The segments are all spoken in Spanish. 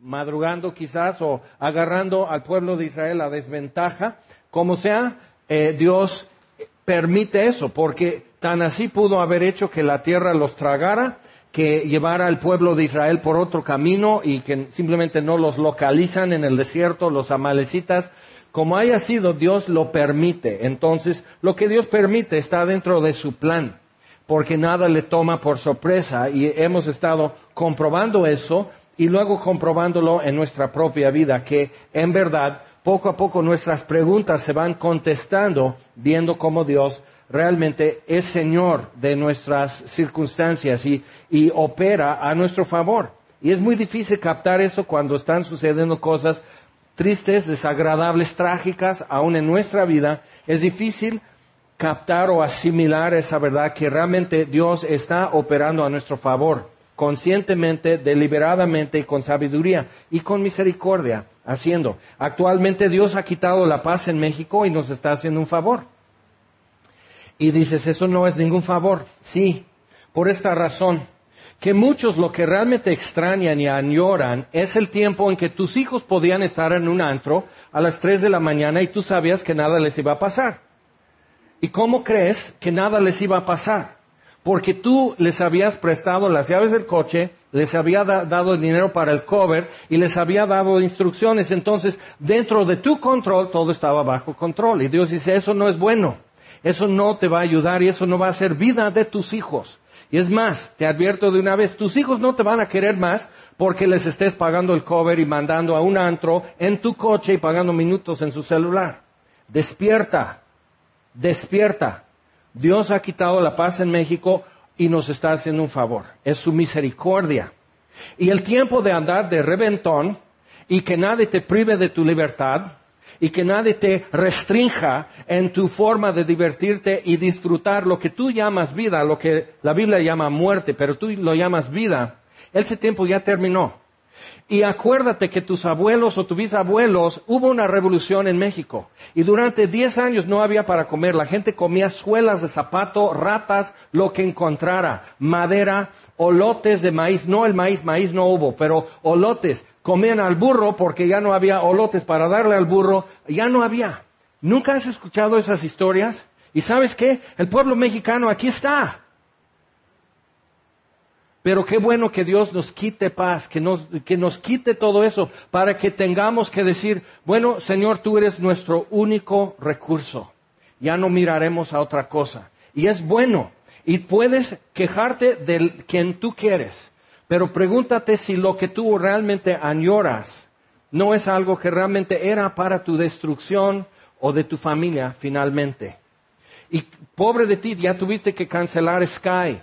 madrugando quizás o agarrando al pueblo de Israel a desventaja. Como sea, Dios permite eso, porque tan así pudo haber hecho que la tierra los tragara, que llevara al pueblo de Israel por otro camino y que simplemente no los localizan en el desierto, los amalecitas. Como haya sido, Dios lo permite. Entonces, lo que Dios permite está dentro de su plan, porque nada le toma por sorpresa, y hemos estado comprobando eso y luego comprobándolo en nuestra propia vida, que en verdad poco a poco nuestras preguntas se van contestando, viendo cómo Dios realmente es Señor de nuestras circunstancias y opera a nuestro favor. Y es muy difícil captar eso cuando están sucediendo cosas tristes, desagradables, trágicas, aún en nuestra vida. Es difícil captar o asimilar esa verdad que realmente Dios está operando a nuestro favor, conscientemente, deliberadamente y con sabiduría y con misericordia haciendo. Actualmente Dios ha quitado la paz en México y nos está haciendo un favor. Y dices, eso no es ningún favor. Sí, por esta razón, que muchos lo que realmente extrañan y añoran es el tiempo en que tus hijos podían estar en un antro a las 3 de la mañana y tú sabías que nada les iba a pasar. ¿Y cómo crees que nada les iba a pasar? Porque tú les habías prestado las llaves del coche, les había dado el dinero para el cover y les había dado instrucciones. Entonces, dentro de tu control, todo estaba bajo control. Y Dios dice, eso no es bueno. Eso no te va a ayudar y eso no va a ser vida de tus hijos. Y es más, te advierto de una vez, tus hijos no te van a querer más porque les estés pagando el cover y mandando a un antro en tu coche y pagando minutos en su celular. Despierta, despierta. Dios ha quitado la paz en México y nos está haciendo un favor. Es su misericordia. Y el tiempo de andar de reventón y que nadie te prive de tu libertad y que nadie te restrinja en tu forma de divertirte y disfrutar lo que tú llamas vida, lo que la Biblia llama muerte, pero tú lo llamas vida, ese tiempo ya terminó. Y acuérdate que tus abuelos o tus bisabuelos, hubo una revolución en México. Y durante 10 años no había para comer. La gente comía suelas de zapato, ratas, lo que encontrara. Madera, olotes de maíz. No el maíz no hubo, pero olotes. Comían al burro porque ya no había olotes para darle al burro. Ya no había. ¿Nunca has escuchado esas historias? ¿Y sabes qué? El pueblo mexicano aquí está. Pero qué bueno que Dios nos quite paz, que nos quite todo eso, para que tengamos que decir, bueno, Señor, tú eres nuestro único recurso. Ya no miraremos a otra cosa. Y es bueno. Y puedes quejarte de quien tú quieres. Pero pregúntate si lo que tú realmente añoras no es algo que realmente era para tu destrucción o de tu familia finalmente. Y pobre de ti, ya tuviste que cancelar Sky.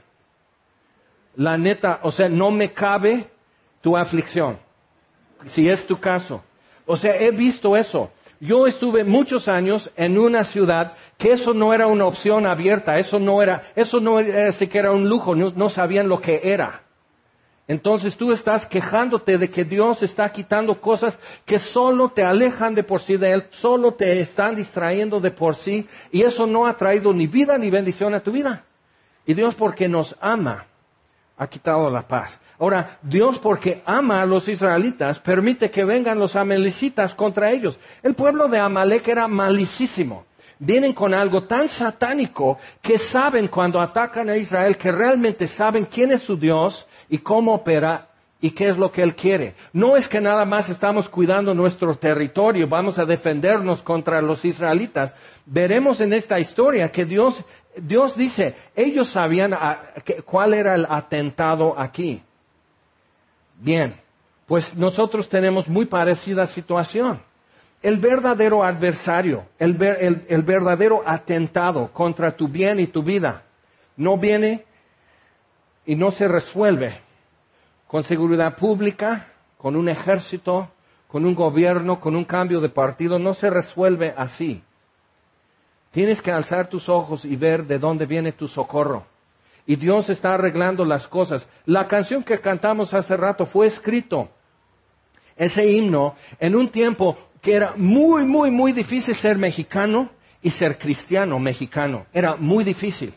La neta, o sea, no me cabe tu aflicción, si es tu caso. O sea, he visto eso. Yo estuve muchos años en una ciudad que eso no era una opción abierta, eso no era siquiera un lujo, no sabían lo que era. Entonces tú estás quejándote de que Dios está quitando cosas que solo te alejan de por sí de Él, solo te están distrayendo de por sí, y eso no ha traído ni vida ni bendición a tu vida. Y Dios, porque nos ama, ha quitado la paz. Ahora, Dios, porque ama a los israelitas, permite que vengan los amalecitas contra ellos. El pueblo de Amalec era malicísimo. Vienen con algo tan satánico que saben cuando atacan a Israel, que realmente saben quién es su Dios y cómo opera y qué es lo que Él quiere. No es que nada más estamos cuidando nuestro territorio, vamos a defendernos contra los israelitas. Veremos en esta historia que Dios dice, ellos sabían cuál era el atentado aquí. Bien, pues nosotros tenemos muy parecida situación. El verdadero adversario, el verdadero atentado contra tu bien y tu vida, no viene y no se resuelve con seguridad pública, con un ejército, con un gobierno, con un cambio de partido. No se resuelve así. Tienes que alzar tus ojos y ver de dónde viene tu socorro. Y Dios está arreglando las cosas. La canción que cantamos hace rato fue escrito, ese himno, en un tiempo que era muy, muy, muy difícil ser mexicano y ser cristiano mexicano. Era muy difícil.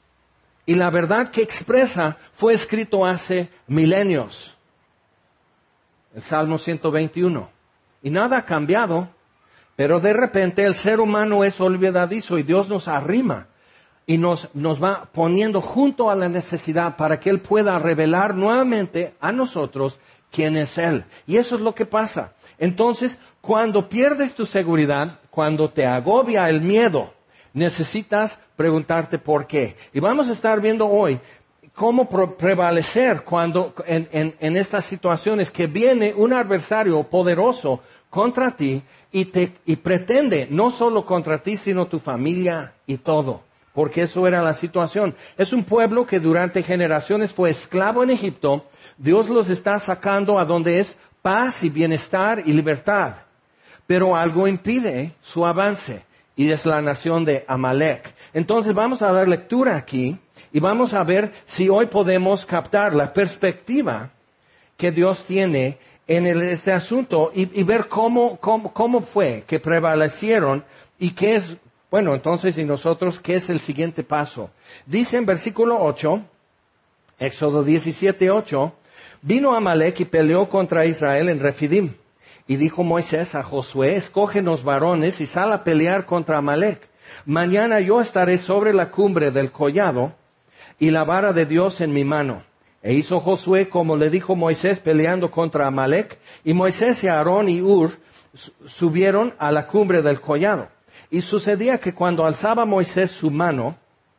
Y la verdad que expresa fue escrito hace milenios. el Salmo 121. Y nada ha cambiado, pero de repente el ser humano es olvidadizo y Dios nos arrima y nos va poniendo junto a la necesidad para que Él pueda revelar nuevamente a nosotros quién es Él. Y eso es lo que pasa. Entonces, cuando pierdes tu seguridad, cuando te agobia el miedo, necesitas preguntarte por qué. Y vamos a estar viendo hoy cómo prevalecer cuando en estas situaciones que viene un adversario poderoso contra ti y pretende no solo contra ti, sino tu familia y todo. Porque eso era la situación. Es un pueblo que durante generaciones fue esclavo en Egipto. Dios los está sacando a donde es paz y bienestar y libertad. Pero algo impide su avance y es la nación de Amalek. Entonces vamos a dar lectura aquí y vamos a ver si hoy podemos captar la perspectiva que Dios tiene en este asunto y ver cómo fue que prevalecieron y qué es, bueno, entonces y nosotros, ¿qué es el siguiente paso? Dice en versículo 8, Éxodo 17:8, vino Amalek y peleó contra Israel en Refidim. Y dijo Moisés a Josué, escógenos varones y sal a pelear contra Amalek. Mañana yo estaré sobre la cumbre del collado y la vara de Dios en mi mano. E hizo Josué como le dijo Moisés peleando contra Amalek. Y Moisés y Aarón y Hur subieron a la cumbre del collado. Y sucedía que cuando alzaba Moisés su mano,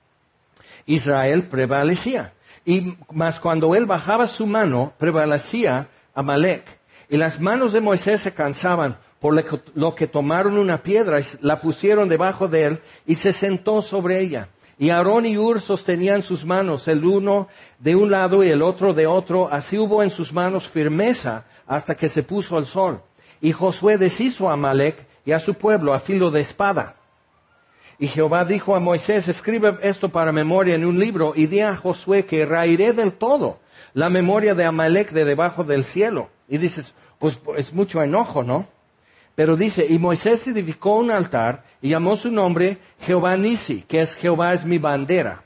Israel prevalecía. Mas cuando él bajaba su mano, prevalecía Amalek. Y las manos de Moisés se cansaban, por lo que tomaron una piedra y la pusieron debajo de él y se sentó sobre ella. Y Aarón y Hur sostenían sus manos, el uno de un lado y el otro de otro. Así hubo en sus manos firmeza hasta que se puso el sol. Y Josué deshizo a Amalek y a su pueblo a filo de espada. Y Jehová dijo a Moisés, escribe esto para memoria en un libro y di a Josué que raeré del todo la memoria de Amalek de debajo del cielo. Y dices, pues es mucho enojo, ¿no? Pero dice, y Moisés edificó un altar y llamó su nombre Jehová Nisi, que es Jehová es mi bandera.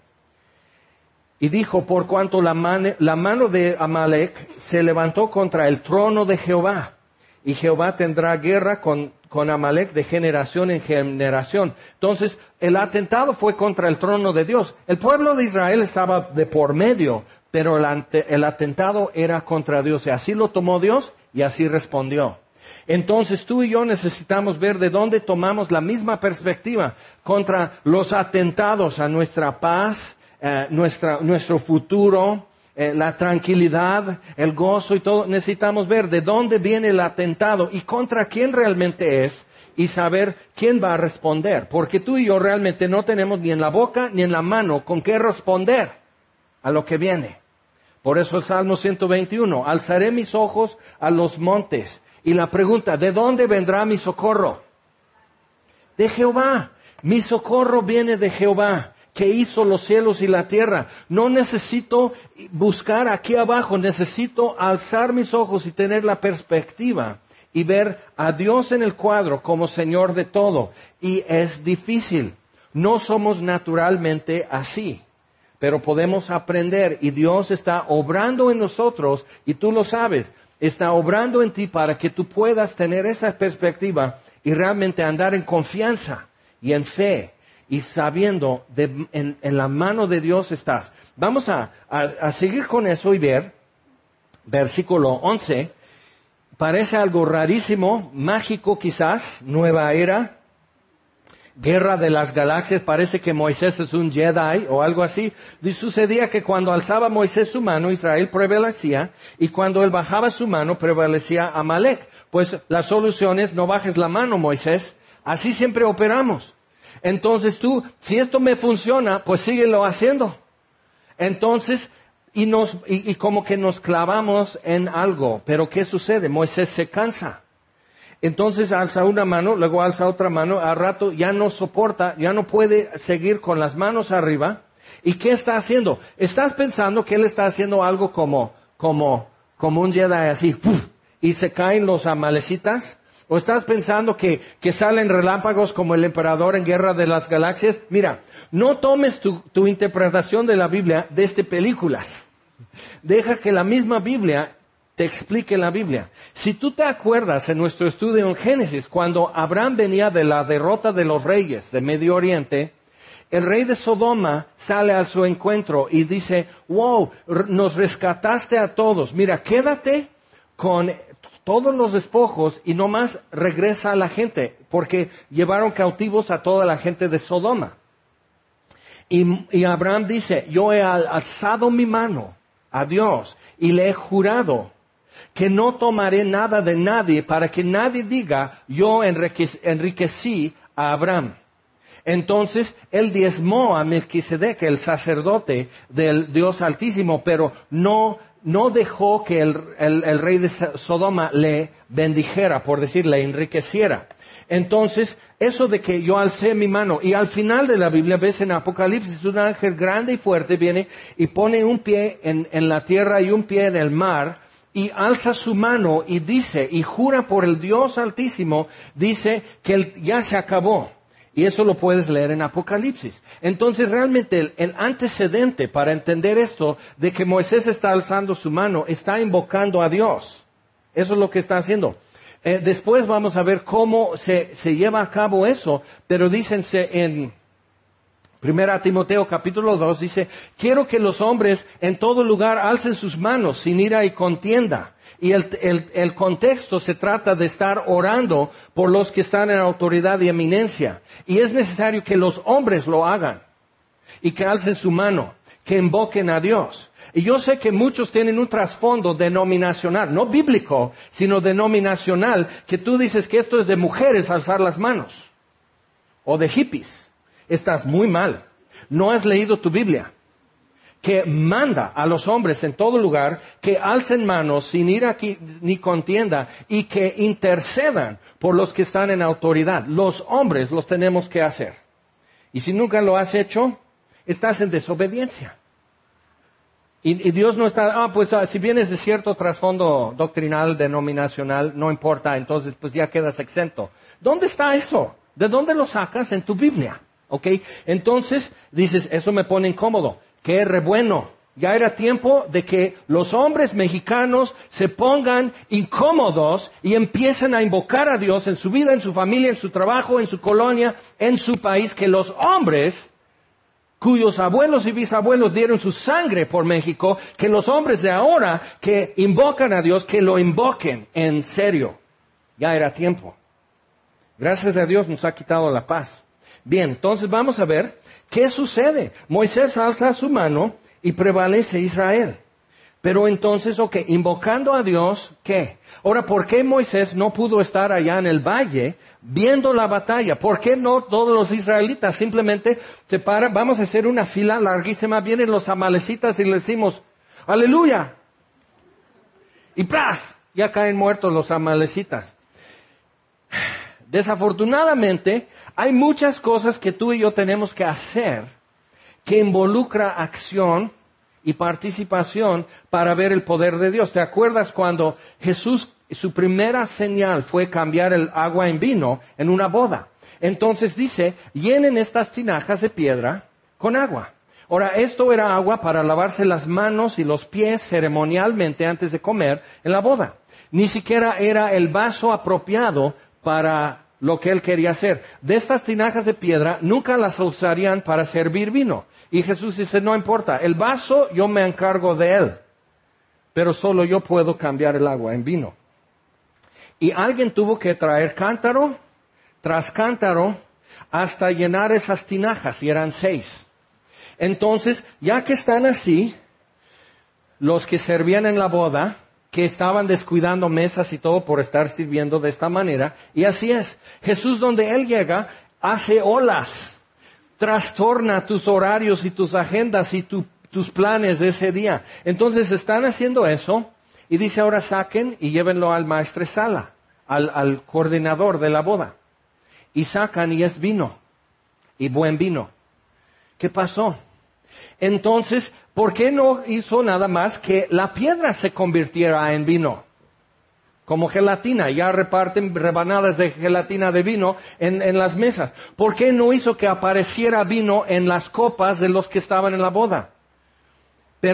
Y dijo, por cuanto la mano de Amalek se levantó contra el trono de Jehová, y Jehová tendrá guerra con Amalek de generación en generación. Entonces, el atentado fue contra el trono de Dios. El pueblo de Israel estaba de por medio, pero el atentado era contra Dios. Y así lo tomó Dios y así respondió. Entonces tú y yo necesitamos ver de dónde tomamos la misma perspectiva contra los atentados a nuestra paz, nuestro futuro, la tranquilidad, el gozo y todo. Necesitamos ver de dónde viene el atentado y contra quién realmente es y saber quién va a responder. Porque tú y yo realmente no tenemos ni en la boca ni en la mano con qué responder a lo que viene. Por eso el Salmo 121, alzaré mis ojos a los montes. Y la pregunta, ¿de dónde vendrá mi socorro? De Jehová. Mi socorro viene de Jehová, que hizo los cielos y la tierra. No necesito buscar aquí abajo, necesito alzar mis ojos y tener la perspectiva y ver a Dios en el cuadro como Señor de todo. Y es difícil. No somos naturalmente así. Pero podemos aprender y Dios está obrando en nosotros y tú lo sabes. Está obrando en ti para que tú puedas tener esa perspectiva y realmente andar en confianza y en fe y sabiendo en la mano de Dios estás. Vamos a seguir con eso y ver, versículo 11, parece algo rarísimo, mágico quizás, nueva era, guerra de las galaxias, parece que Moisés es un Jedi o algo así. Y sucedía que cuando alzaba Moisés su mano, Israel prevalecía, y cuando él bajaba su mano, prevalecía Amalek. Pues la solución es, no bajes la mano, Moisés. Así siempre operamos. Entonces tú, si esto me funciona, pues síguelo haciendo. Entonces, y como que nos clavamos en algo. Pero ¿qué sucede? Moisés se cansa. Entonces alza una mano, luego alza otra mano, al rato ya no soporta, ya no puede seguir con las manos arriba. ¿Y qué está haciendo? ¿Estás pensando que él está haciendo algo como un Jedi así, ¡puf! Y se caen los amalecitas? ¿O estás pensando que salen relámpagos como el emperador en Guerra de las Galaxias? Mira, no tomes tu interpretación de la Biblia desde películas. Deja que la misma Biblia te explique la Biblia. Si tú te acuerdas en nuestro estudio en Génesis, cuando Abraham venía de la derrota de los reyes de Medio Oriente, el rey de Sodoma sale a su encuentro y dice, wow, nos rescataste a todos. Mira, quédate con todos los despojos y nomás regresa a la gente, porque llevaron cautivos a toda la gente de Sodoma. Y Abraham dice, yo he alzado mi mano a Dios y le he jurado que no tomaré nada de nadie para que nadie diga, yo enriquecí a Abraham. Entonces, él diezmó a Melquisedec, el sacerdote del Dios Altísimo, pero no dejó que el rey de Sodoma le bendijera, por decir, le enriqueciera. Entonces, eso de que yo alcé mi mano, y al final de la Biblia ves en Apocalipsis, un ángel grande y fuerte viene y pone un pie en la tierra y un pie en el mar, y alza su mano y dice, y jura por el Dios Altísimo, dice que ya se acabó. Y eso lo puedes leer en Apocalipsis. Entonces realmente el antecedente para entender esto de que Moisés está alzando su mano, está invocando a Dios. Eso es lo que está haciendo. Después vamos a ver cómo se lleva a cabo eso, pero dícense en 1 Timoteo capítulo 2, dice, quiero que los hombres en todo lugar alcen sus manos sin ira y contienda. Y el contexto se trata de estar orando por los que están en autoridad y eminencia. Y es necesario que los hombres lo hagan. Y que alcen su mano. Que invoquen a Dios. Y yo sé que muchos tienen un trasfondo denominacional. No bíblico, sino denominacional. Que tú dices que esto es de mujeres alzar las manos. O de hippies. Estás muy mal. No has leído tu Biblia. Que manda a los hombres en todo lugar que alcen manos sin ira ni contienda y que intercedan por los que están en autoridad. Los hombres los tenemos que hacer. Y si nunca lo has hecho, estás en desobediencia. Y Dios no está, si vienes de cierto trasfondo doctrinal, denominacional, no importa, entonces pues ya quedas exento. ¿Dónde está eso? ¿De dónde lo sacas en tu Biblia? ¿Ok? Entonces dices, eso me pone incómodo. ¡Qué re bueno! Ya era tiempo de que los hombres mexicanos se pongan incómodos y empiecen a invocar a Dios en su vida, en su familia, en su trabajo, en su colonia, en su país, que los hombres cuyos abuelos y bisabuelos dieron su sangre por México, que los hombres de ahora que invocan a Dios, que lo invoquen en serio. Ya era tiempo. Gracias a Dios nos ha quitado la paz. Bien, entonces vamos a ver qué sucede. Moisés alza su mano y prevalece Israel. Pero entonces, invocando a Dios, ¿qué? Ahora, ¿por qué Moisés no pudo estar allá en el valle viendo la batalla? ¿Por qué no todos los israelitas simplemente se paran? Vamos a hacer una fila larguísima, vienen los amalecitas y le decimos, ¡aleluya! Y ¡pras! Ya caen muertos los amalecitas. Desafortunadamente, hay muchas cosas que tú y yo tenemos que hacer que involucra acción y participación para ver el poder de Dios. ¿Te acuerdas cuando Jesús, su primera señal fue cambiar el agua en vino en una boda? Entonces dice, llenen estas tinajas de piedra con agua. Ahora, esto era agua para lavarse las manos y los pies ceremonialmente antes de comer en la boda. Ni siquiera era el vaso apropiado para lo que él quería hacer. De estas tinajas de piedra nunca las usarían para servir vino. Y Jesús dice, no importa, el vaso yo me encargo de él, pero solo yo puedo cambiar el agua en vino. Y alguien tuvo que traer cántaro tras cántaro hasta llenar esas tinajas, y eran 6. Entonces, ya que están así, los que servían en la boda, que estaban descuidando mesas y todo por estar sirviendo de esta manera. Y así es. Jesús, donde Él llega, hace olas. Trastorna tus horarios y tus agendas y tus planes de ese día. Entonces están haciendo eso y dice ahora saquen y llévenlo al maestresala, al coordinador de la boda. Y sacan y es vino. Y buen vino. ¿Qué pasó? Entonces, ¿por qué no hizo nada más que la piedra se convirtiera en vino? Como gelatina, ya reparten rebanadas de gelatina de vino en las mesas. ¿Por qué no hizo que apareciera vino en las copas de los que estaban en la boda? Pero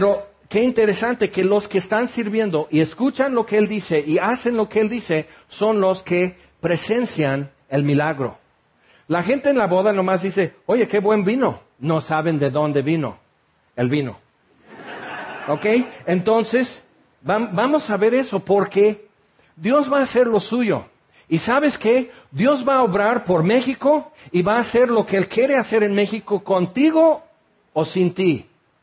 qué interesante que los que están sirviendo y escuchan lo que Él dice y hacen lo que Él dice son los que presencian el milagro. La gente en la boda nomás dice, oye, qué buen vino. No saben de dónde vino el vino. ¿Ok? Entonces, vamos a ver eso porque Dios va a hacer lo suyo. ¿Y sabes qué? Dios va a obrar por México y va a hacer lo que Él quiere hacer en México contigo o sin ti.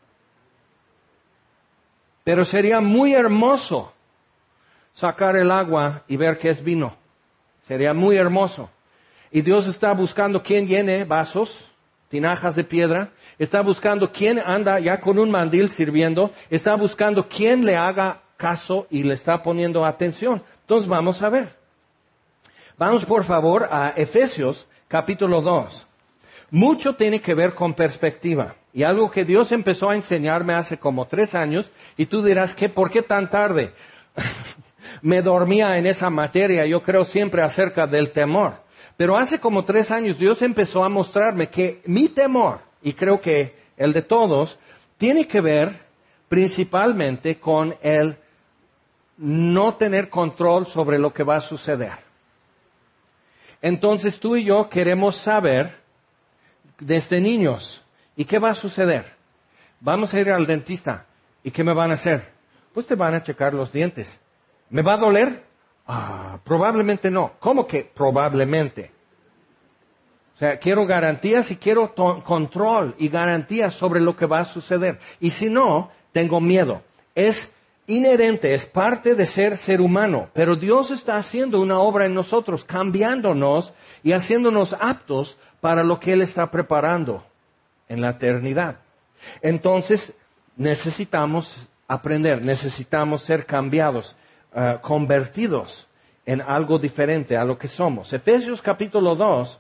Pero sería muy hermoso sacar el agua y ver que es vino. Sería muy hermoso. Y Dios está buscando quién llene vasos, tinajas de piedra. Está buscando quién anda ya con un mandil sirviendo. Está buscando quién le haga caso y le está poniendo atención. Entonces vamos a ver. Vamos por favor a Efesios capítulo 2. Mucho tiene que ver con perspectiva. Y algo que Dios empezó a enseñarme hace como 3 años. Y tú dirás, ¿por qué tan tarde? Me dormía en esa materia, yo creo siempre acerca del temor. Pero hace como 3 años Dios empezó a mostrarme que mi temor, y creo que el de todos, tiene que ver principalmente con el no tener control sobre lo que va a suceder. Entonces tú y yo queremos saber desde niños, ¿y qué va a suceder? Vamos a ir al dentista, ¿y qué me van a hacer? Pues te van a checar los dientes. ¿Me va a doler? Probablemente no. ¿Cómo que probablemente? O sea, quiero garantías y quiero control y garantías sobre lo que va a suceder. Y si no, tengo miedo. Es inherente, es parte de ser humano. Pero Dios está haciendo una obra en nosotros, cambiándonos y haciéndonos aptos para lo que Él está preparando en la eternidad. Entonces, necesitamos aprender, necesitamos ser cambiados. Convertidos en algo diferente a lo que somos. Efesios capítulo 2.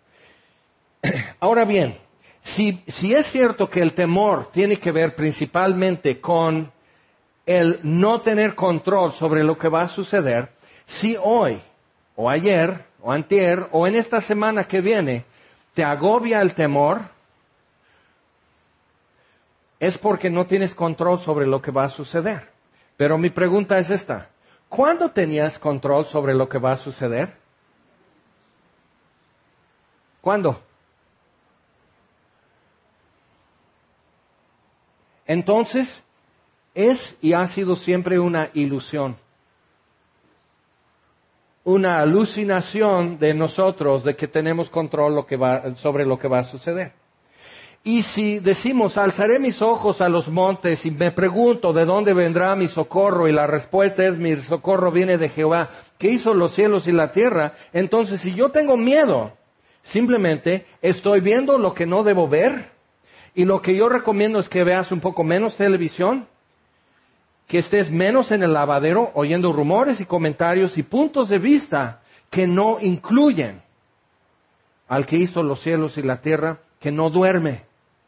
Ahora bien, si es cierto que el temor tiene que ver principalmente con el no tener control sobre lo que va a suceder, si hoy, o ayer, o antier, o en esta semana que viene, te agobia el temor, es porque no tienes control sobre lo que va a suceder. Pero mi pregunta es esta. ¿Cuándo tenías control sobre lo que va a suceder? ¿Cuándo? Entonces, es y ha sido siempre una ilusión. Una alucinación de nosotros de que tenemos control sobre lo que va a suceder. Y si decimos, alzaré mis ojos a los montes y me pregunto de dónde vendrá mi socorro, y la respuesta es, mi socorro viene de Jehová, que hizo los cielos y la tierra, entonces si yo tengo miedo, simplemente estoy viendo lo que no debo ver, y lo que yo recomiendo es que veas un poco menos televisión, que estés menos en el lavadero oyendo rumores y comentarios y puntos de vista que no incluyen al que hizo los cielos y la tierra, que no duerme,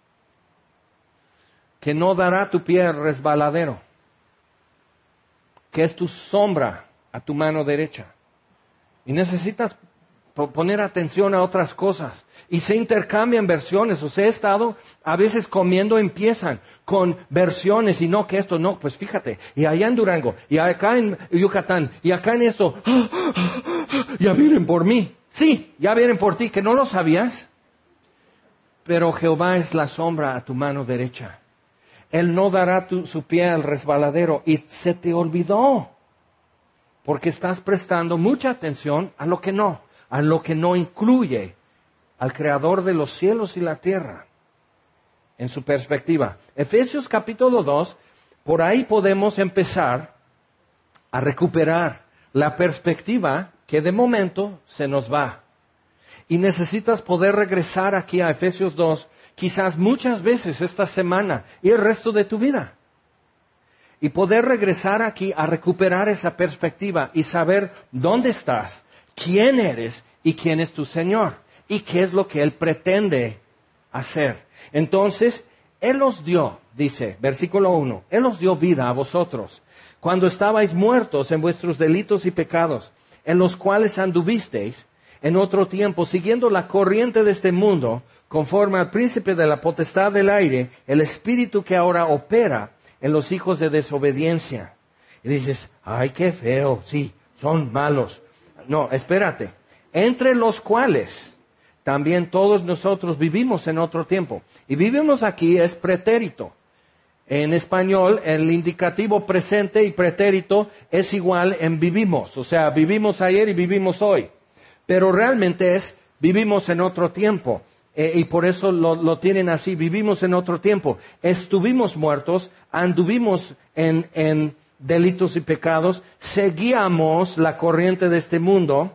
que no dará tu pie al resbaladero, que es tu sombra a tu mano derecha. Y necesitas poner atención a otras cosas. Y se intercambian versiones. O sea, he estado a veces comiendo, empiezan con versiones y no que esto, no, pues fíjate. Y allá en Durango, y acá en Yucatán, y acá en esto. Ya vienen por mí. Sí, ya vienen por ti, que no lo sabías. Pero Jehová es la sombra a tu mano derecha. Él no dará su pie al resbaladero. Y se te olvidó. Porque estás prestando mucha atención a lo que no incluye al Creador de los cielos y la tierra en su perspectiva. Efesios capítulo 2, por ahí podemos empezar a recuperar la perspectiva que de momento se nos va. Y necesitas poder regresar aquí a Efesios 2, quizás muchas veces esta semana y el resto de tu vida. Y poder regresar aquí a recuperar esa perspectiva y saber dónde estás, quién eres y quién es tu Señor. Y qué es lo que Él pretende hacer. Entonces, Él os dio, dice, versículo 1, Él os dio vida a vosotros, cuando estabais muertos en vuestros delitos y pecados, en los cuales anduvisteis en otro tiempo, siguiendo la corriente de este mundo, conforme al príncipe de la potestad del aire, el espíritu que ahora opera en los hijos de desobediencia. Y dices, ay, qué feo, sí, son malos. No, espérate. Entre los cuales también todos nosotros vivimos en otro tiempo. Y vivimos aquí es pretérito. En español, el indicativo presente y pretérito es igual en vivimos. O sea, vivimos ayer y vivimos hoy. Pero realmente es vivimos en otro tiempo. Y por eso lo tienen así, vivimos en otro tiempo. Estuvimos muertos, anduvimos en delitos y pecados, seguíamos la corriente de este mundo.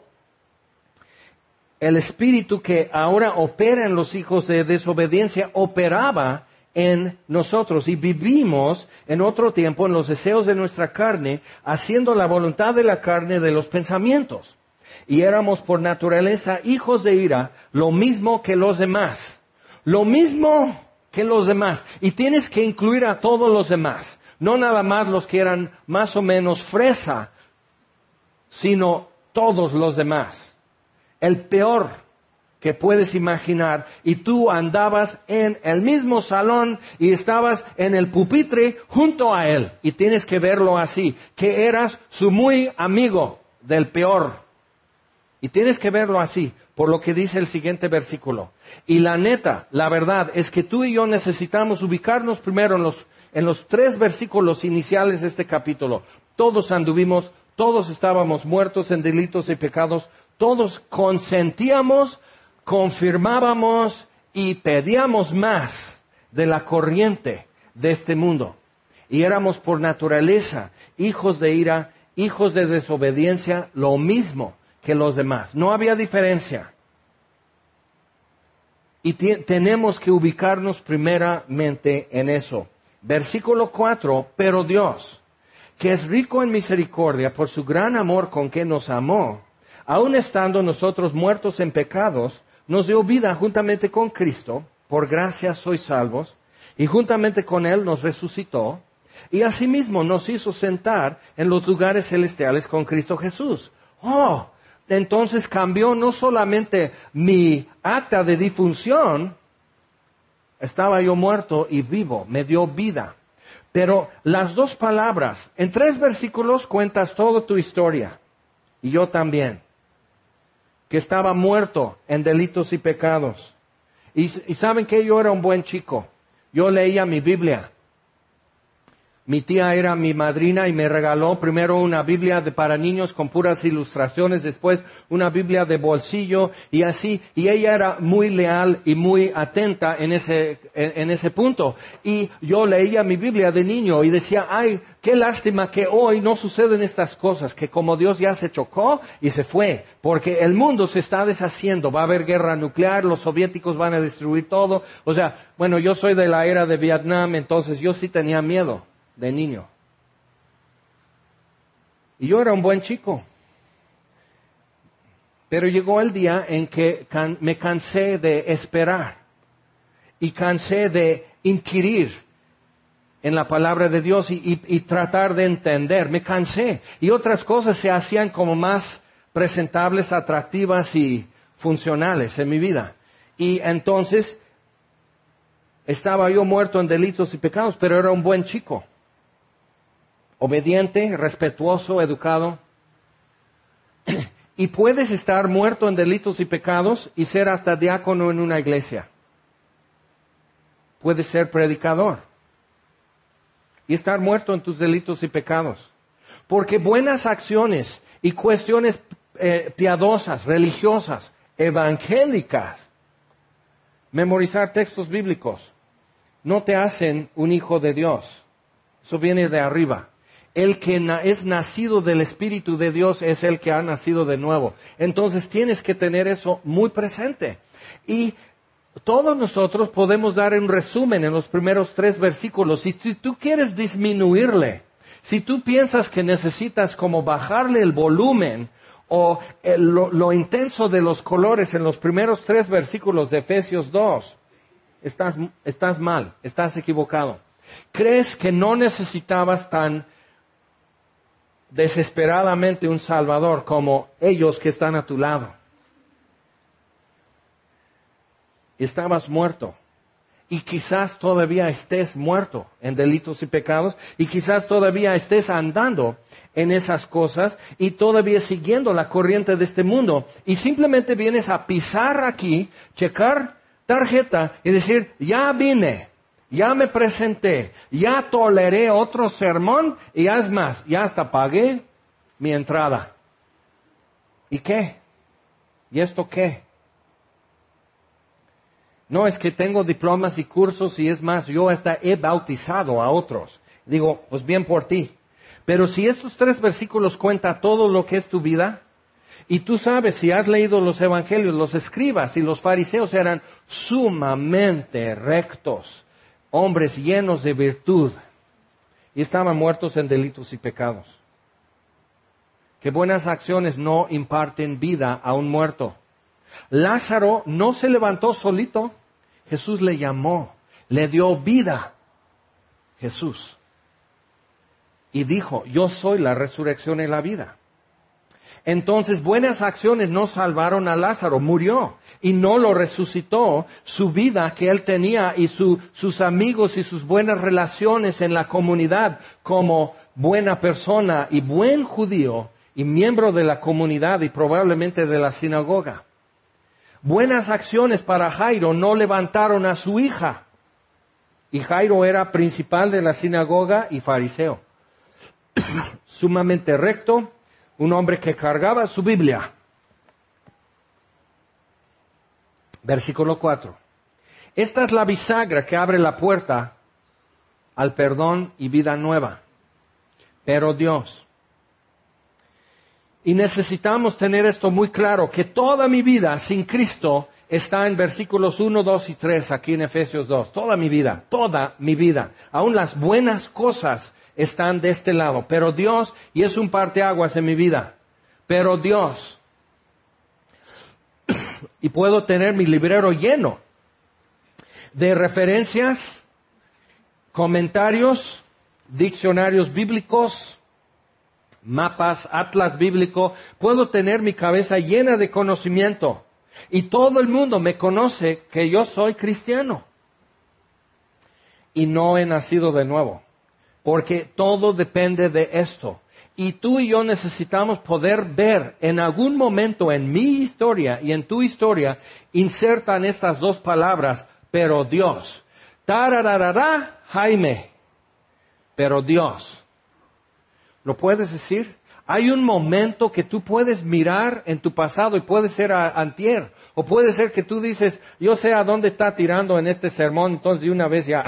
El espíritu que ahora opera en los hijos de desobediencia operaba en nosotros y vivimos en otro tiempo en los deseos de nuestra carne, haciendo la voluntad de la carne de los pensamientos. Y éramos por naturaleza hijos de ira, lo mismo que los demás. Lo mismo que los demás. Y tienes que incluir a todos los demás. No nada más los que eran más o menos fresa, sino todos los demás. El peor que puedes imaginar, y tú andabas en el mismo salón y estabas en el pupitre junto a él, y tienes que verlo así, que eras su muy amigo del peor, y tienes que verlo así, por lo que dice el siguiente versículo. Y la neta, la verdad, es que tú y yo necesitamos ubicarnos primero en los 3 versículos iniciales de este capítulo. Todos anduvimos, todos estábamos muertos en delitos y pecados, todos consentíamos, confirmábamos y pedíamos más de la corriente de este mundo. Y éramos por naturaleza hijos de ira, hijos de desobediencia, lo mismo que los demás. No había diferencia. Y tenemos que ubicarnos primeramente en eso. Versículo 4, pero Dios, que es rico en misericordia por su gran amor con que nos amó, aun estando nosotros muertos en pecados, nos dio vida juntamente con Cristo, por gracia sois salvos, y juntamente con Él nos resucitó, y asimismo nos hizo sentar en los lugares celestiales con Cristo Jesús. Oh, entonces cambió no solamente mi acta de difunción, estaba yo muerto y vivo, me dio vida. Pero las 2 palabras, en 3 versículos cuentas toda tu historia, y yo también, que estaba muerto en delitos y pecados. Y saben que yo era un buen chico. Yo leía mi Biblia. Mi tía era mi madrina y me regaló primero una Biblia para niños con puras ilustraciones, después una Biblia de bolsillo y así. Y ella era muy leal y muy atenta en ese punto. Y yo leía mi Biblia de niño y decía, ay, qué lástima que hoy no suceden estas cosas, que como Dios ya se chocó y se fue, porque el mundo se está deshaciendo, va a haber guerra nuclear, los soviéticos van a destruir todo. O sea, bueno, yo soy de la era de Vietnam, entonces yo sí tenía miedo de niño. Y yo era un buen chico. Pero llegó el día en que me cansé de esperar y cansé de inquirir en la palabra de Dios y tratar de entender. Me cansé. Y otras cosas se hacían como más presentables, atractivas y funcionales en mi vida. Y entonces estaba yo muerto en delitos y pecados, pero era un buen chico. Obediente, respetuoso, educado. Y puedes estar muerto en delitos y pecados y ser hasta diácono en una iglesia. Puedes ser predicador y estar muerto en tus delitos y pecados. Porque buenas acciones y cuestiones piadosas, religiosas, evangélicas, memorizar textos bíblicos, no te hacen un hijo de Dios. Eso viene de arriba. El que es nacido del Espíritu de Dios es el que ha nacido de nuevo. Entonces tienes que tener eso muy presente. Y todos nosotros podemos dar un resumen en los primeros 3 versículos. Y si tú quieres disminuirle, si tú piensas que necesitas como bajarle el volumen o lo intenso de los colores en los primeros 3 versículos de Efesios 2, estás mal, estás equivocado. Crees que no necesitabas tan desesperadamente un Salvador como ellos que están a tu lado. Estabas muerto. y quizás todavía estés muerto en delitos y pecados, y quizás todavía estés andando en esas cosas y todavía siguiendo la corriente de este mundo, y simplemente vienes a pisar aquí, checar tarjeta y decir, ya vine, ya me presenté, ya toleré otro sermón, y ya es más, ya hasta pagué mi entrada. ¿Y qué? ¿Y esto qué? No, es que tengo diplomas y cursos, y es más, yo hasta he bautizado a otros. Digo, pues bien por ti. Pero si estos 3 versículos cuentan todo lo que es tu vida, y tú sabes, si has leído los evangelios, los escribas y los fariseos eran sumamente rectos, hombres llenos de virtud, y estaban muertos en delitos y pecados. Que buenas acciones no imparten vida a un muerto. Lázaro no se levantó solito. Jesús le llamó, le dio vida. Jesús. Y dijo, yo soy la resurrección y la vida. Entonces, buenas acciones no salvaron a Lázaro, murió y no lo resucitó. Su vida que él tenía y sus amigos y sus buenas relaciones en la comunidad como buena persona y buen judío y miembro de la comunidad y probablemente de la sinagoga. Buenas acciones para Jairo no levantaron a su hija. Y Jairo era principal de la sinagoga y fariseo. Sumamente recto, un hombre que cargaba su Biblia. Versículo 4. Esta es la bisagra que abre la puerta al perdón y vida nueva. Pero Dios. Y necesitamos tener esto muy claro, que toda mi vida sin Cristo está en versículos 1, 2 y 3 aquí en Efesios 2. Toda mi vida. Aún las buenas cosas están de este lado. Pero Dios, y es un parteaguas en mi vida, pero Dios. Y puedo tener mi librero lleno de referencias, comentarios, diccionarios bíblicos, mapas, atlas bíblico. Puedo tener mi cabeza llena de conocimiento. Y todo el mundo me conoce que yo soy cristiano. Y no he nacido de nuevo. Porque todo depende de esto. Y tú y yo necesitamos poder ver en algún momento en mi historia y en tu historia, insertan estas 2 palabras, pero Dios. Tarararara, Jaime. Pero Dios. ¿Lo puedes decir? Hay un momento que tú puedes mirar en tu pasado y puede ser antier. O puede ser que tú dices, yo sé a dónde está tirando en este sermón, entonces de una vez ya.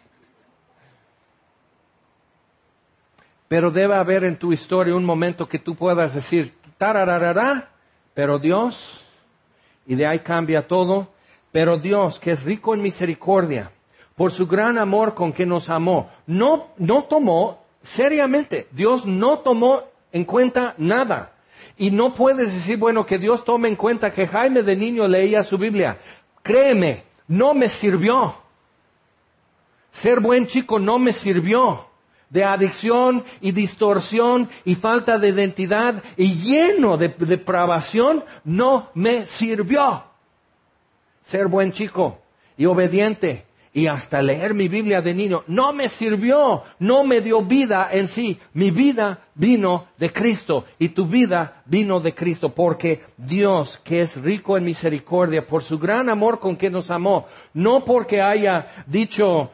Pero debe haber en tu historia un momento que tú puedas decir, tarararara, pero Dios, y de ahí cambia todo, pero Dios, que es rico en misericordia, por su gran amor con que nos amó, no tomó seriamente, Dios no tomó en cuenta nada. Y no puedes decir, bueno, que Dios tome en cuenta que Jaime de niño leía su Biblia. Créeme, no me sirvió. Ser buen chico no me sirvió. De adicción y distorsión y falta de identidad y lleno de depravación, no me sirvió. Ser buen chico y obediente y hasta leer mi Biblia de niño, no me sirvió, no me dio vida en sí. Mi vida vino de Cristo y tu vida vino de Cristo, porque Dios, que es rico en misericordia, por su gran amor con que nos amó, no porque haya dicho,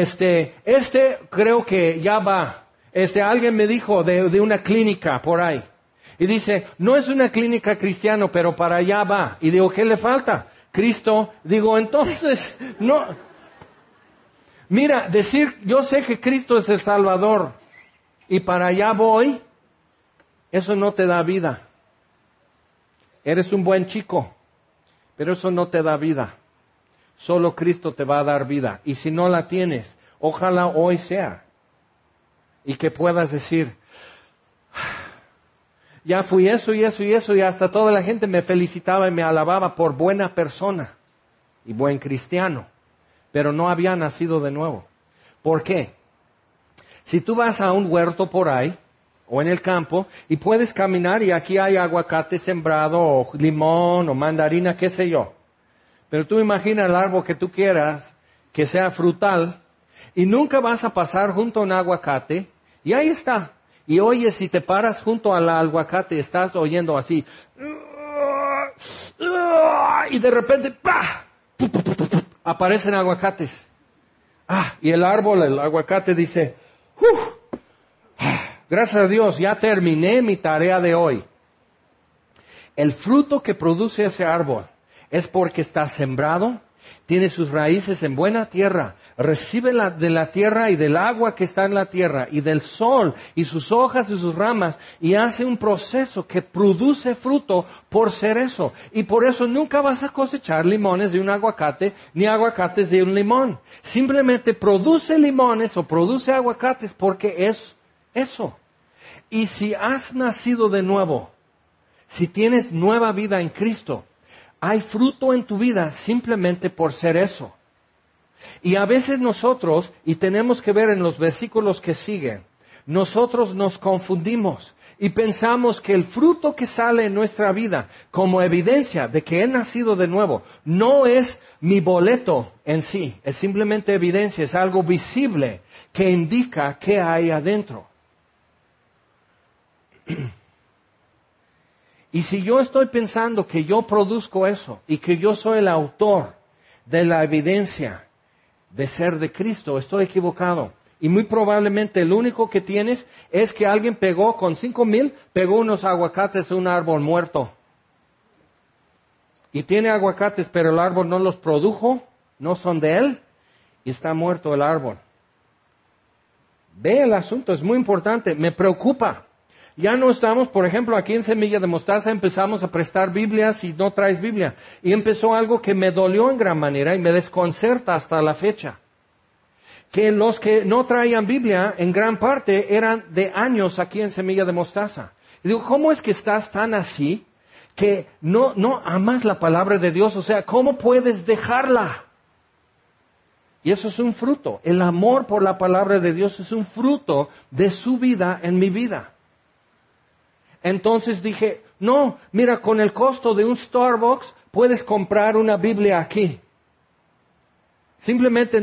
creo que ya va. Alguien me dijo de una clínica por ahí. Y dice, no es una clínica cristiana, pero para allá va. Y digo, ¿qué le falta? Cristo. Digo, entonces, no. Mira, decir, yo sé que Cristo es el Salvador y para allá voy, eso no te da vida. Eres un buen chico, pero eso no te da vida. Solo Cristo te va a dar vida. Y si no la tienes, ojalá hoy sea. Y que puedas decir, ya fui eso y eso y eso, y hasta toda la gente me felicitaba y me alababa por buena persona y buen cristiano. Pero no había nacido de nuevo. ¿Por qué? Si tú vas a un huerto por ahí, o en el campo, y puedes caminar y aquí hay aguacate sembrado, o limón, o mandarina, qué sé yo. Pero tú imagina el árbol que tú quieras, que sea frutal, y nunca vas a pasar junto a un aguacate, y ahí está. Y oye, si te paras junto al aguacate, estás oyendo así, y de repente, ¡pah!, aparecen aguacates. Y el árbol, el aguacate dice, gracias a Dios, ya terminé mi tarea de hoy. El fruto que produce ese árbol es porque está sembrado, tiene sus raíces en buena tierra, recibe de la tierra y del agua que está en la tierra y del sol y sus hojas y sus ramas, y hace un proceso que produce fruto por ser eso. Y por eso nunca vas a cosechar limones de un aguacate ni aguacates de un limón. Simplemente produce limones o produce aguacates porque es eso. Y si has nacido de nuevo, si tienes nueva vida en Cristo, hay fruto en tu vida simplemente por ser eso. Y a veces nosotros, y tenemos que ver en los versículos que siguen, nosotros nos confundimos y pensamos que el fruto que sale en nuestra vida como evidencia de que he nacido de nuevo no es mi boleto en sí, es simplemente evidencia, es algo visible que indica qué hay adentro. Y si yo estoy pensando que yo produzco eso y que yo soy el autor de la evidencia de ser de Cristo, estoy equivocado. Y muy probablemente el único que tienes es que alguien pegó con 5,000, pegó unos aguacates a un árbol muerto. Y tiene aguacates, pero el árbol no los produjo, no son de él, y está muerto el árbol. Ve el asunto, es muy importante, me preocupa. Ya no estamos, por ejemplo, aquí en Semilla de Mostaza empezamos a prestar Biblias y no traes Biblia. Y empezó algo que me dolió en gran manera y me desconcerta hasta la fecha. Que los que no traían Biblia, en gran parte, eran de años aquí en Semilla de Mostaza. Y digo, ¿cómo es que estás tan así que no amas la palabra de Dios? O sea, ¿cómo puedes dejarla? Y eso es un fruto. El amor por la palabra de Dios es un fruto de su vida en mi vida. Entonces dije, no, mira, con el costo de un Starbucks puedes comprar una Biblia aquí. Simplemente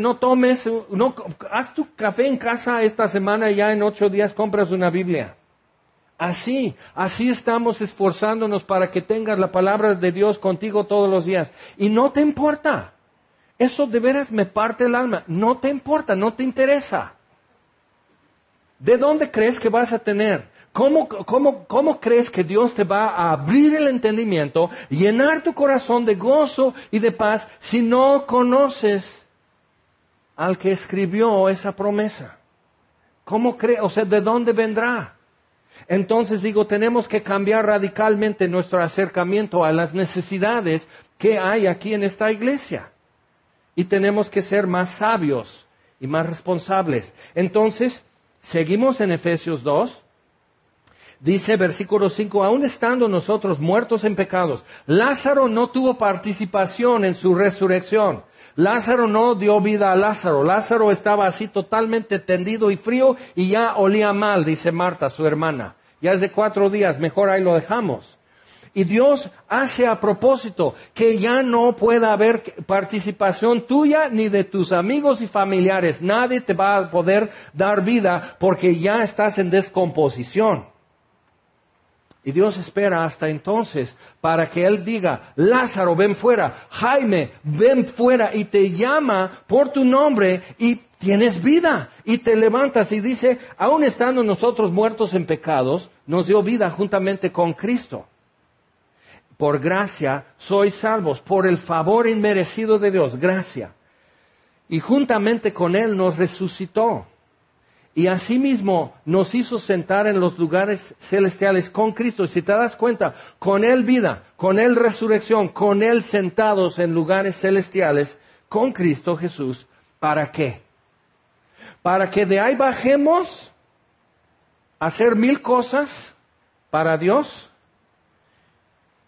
haz tu café en casa esta semana y ya en 8 días compras una Biblia. Así estamos esforzándonos para que tengas la palabra de Dios contigo todos los días. Y no te importa. Eso de veras me parte el alma. No te importa, no te interesa. ¿De dónde crees que vas a tener? ¿Cómo crees que Dios te va a abrir el entendimiento, llenar tu corazón de gozo y de paz si no conoces al que escribió esa promesa? ¿Cómo crees? O sea, ¿de dónde vendrá? Entonces digo, tenemos que cambiar radicalmente nuestro acercamiento a las necesidades que hay aquí en esta iglesia. Y tenemos que ser más sabios y más responsables. Entonces, seguimos en Efesios 2. Dice versículo 5, aún estando nosotros muertos en pecados, Lázaro no tuvo participación en su resurrección. Lázaro no dio vida a Lázaro. Lázaro estaba así totalmente tendido y frío y ya olía mal, dice Marta, su hermana. Ya es de 4 días, mejor ahí lo dejamos. Y Dios hace a propósito que ya no pueda haber participación tuya ni de tus amigos y familiares. Nadie te va a poder dar vida porque ya estás en descomposición. Y Dios espera hasta entonces para que Él diga, Lázaro, ven fuera, Jaime, ven fuera, y te llama por tu nombre y tienes vida. Y te levantas y dice, aun estando nosotros muertos en pecados, nos dio vida juntamente con Cristo. Por gracia sois salvos, por el favor inmerecido de Dios, gracia. Y juntamente con Él nos resucitó. Y asimismo nos hizo sentar en los lugares celestiales con Cristo. Y si te das cuenta, con Él vida, con Él resurrección, con Él sentados en lugares celestiales, con Cristo Jesús. ¿Para qué? Para que de ahí bajemos a hacer 1000 cosas para Dios.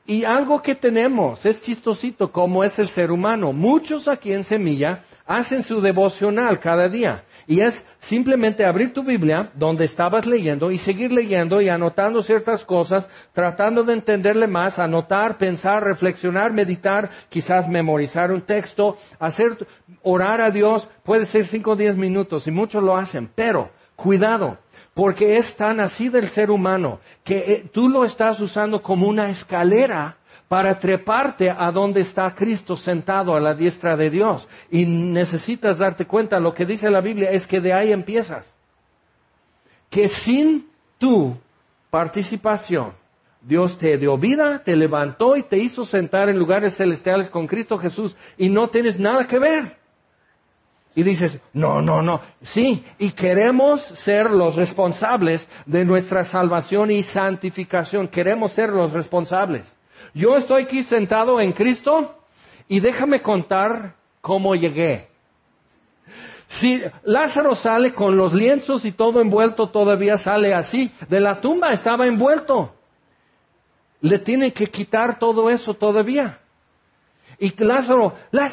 Y algo que tenemos, es chistosito como es el ser humano. Muchos aquí en Semilla hacen su devocional cada día. Y es simplemente abrir tu Biblia donde estabas leyendo y seguir leyendo y anotando ciertas cosas, tratando de entenderle más, anotar, pensar, reflexionar, meditar, quizás memorizar un texto, orar a Dios. Puede ser 5 o 10 minutos y muchos lo hacen. Pero, cuidado. Porque es tan así del ser humano que tú lo estás usando como una escalera para treparte a donde está Cristo sentado a la diestra de Dios. Y necesitas darte cuenta, lo que dice la Biblia es que de ahí empiezas. Que sin tu participación, Dios te dio vida, te levantó y te hizo sentar en lugares celestiales con Cristo Jesús y no tienes nada que ver. Y dices, no. Sí, y queremos ser los responsables de nuestra salvación y santificación. Queremos ser los responsables. Yo estoy aquí sentado en Cristo y déjame contar cómo llegué. Si Lázaro sale con los lienzos y todo envuelto, todavía sale así. De la tumba estaba envuelto. Le tienen que quitar todo eso todavía. Y Lázaro,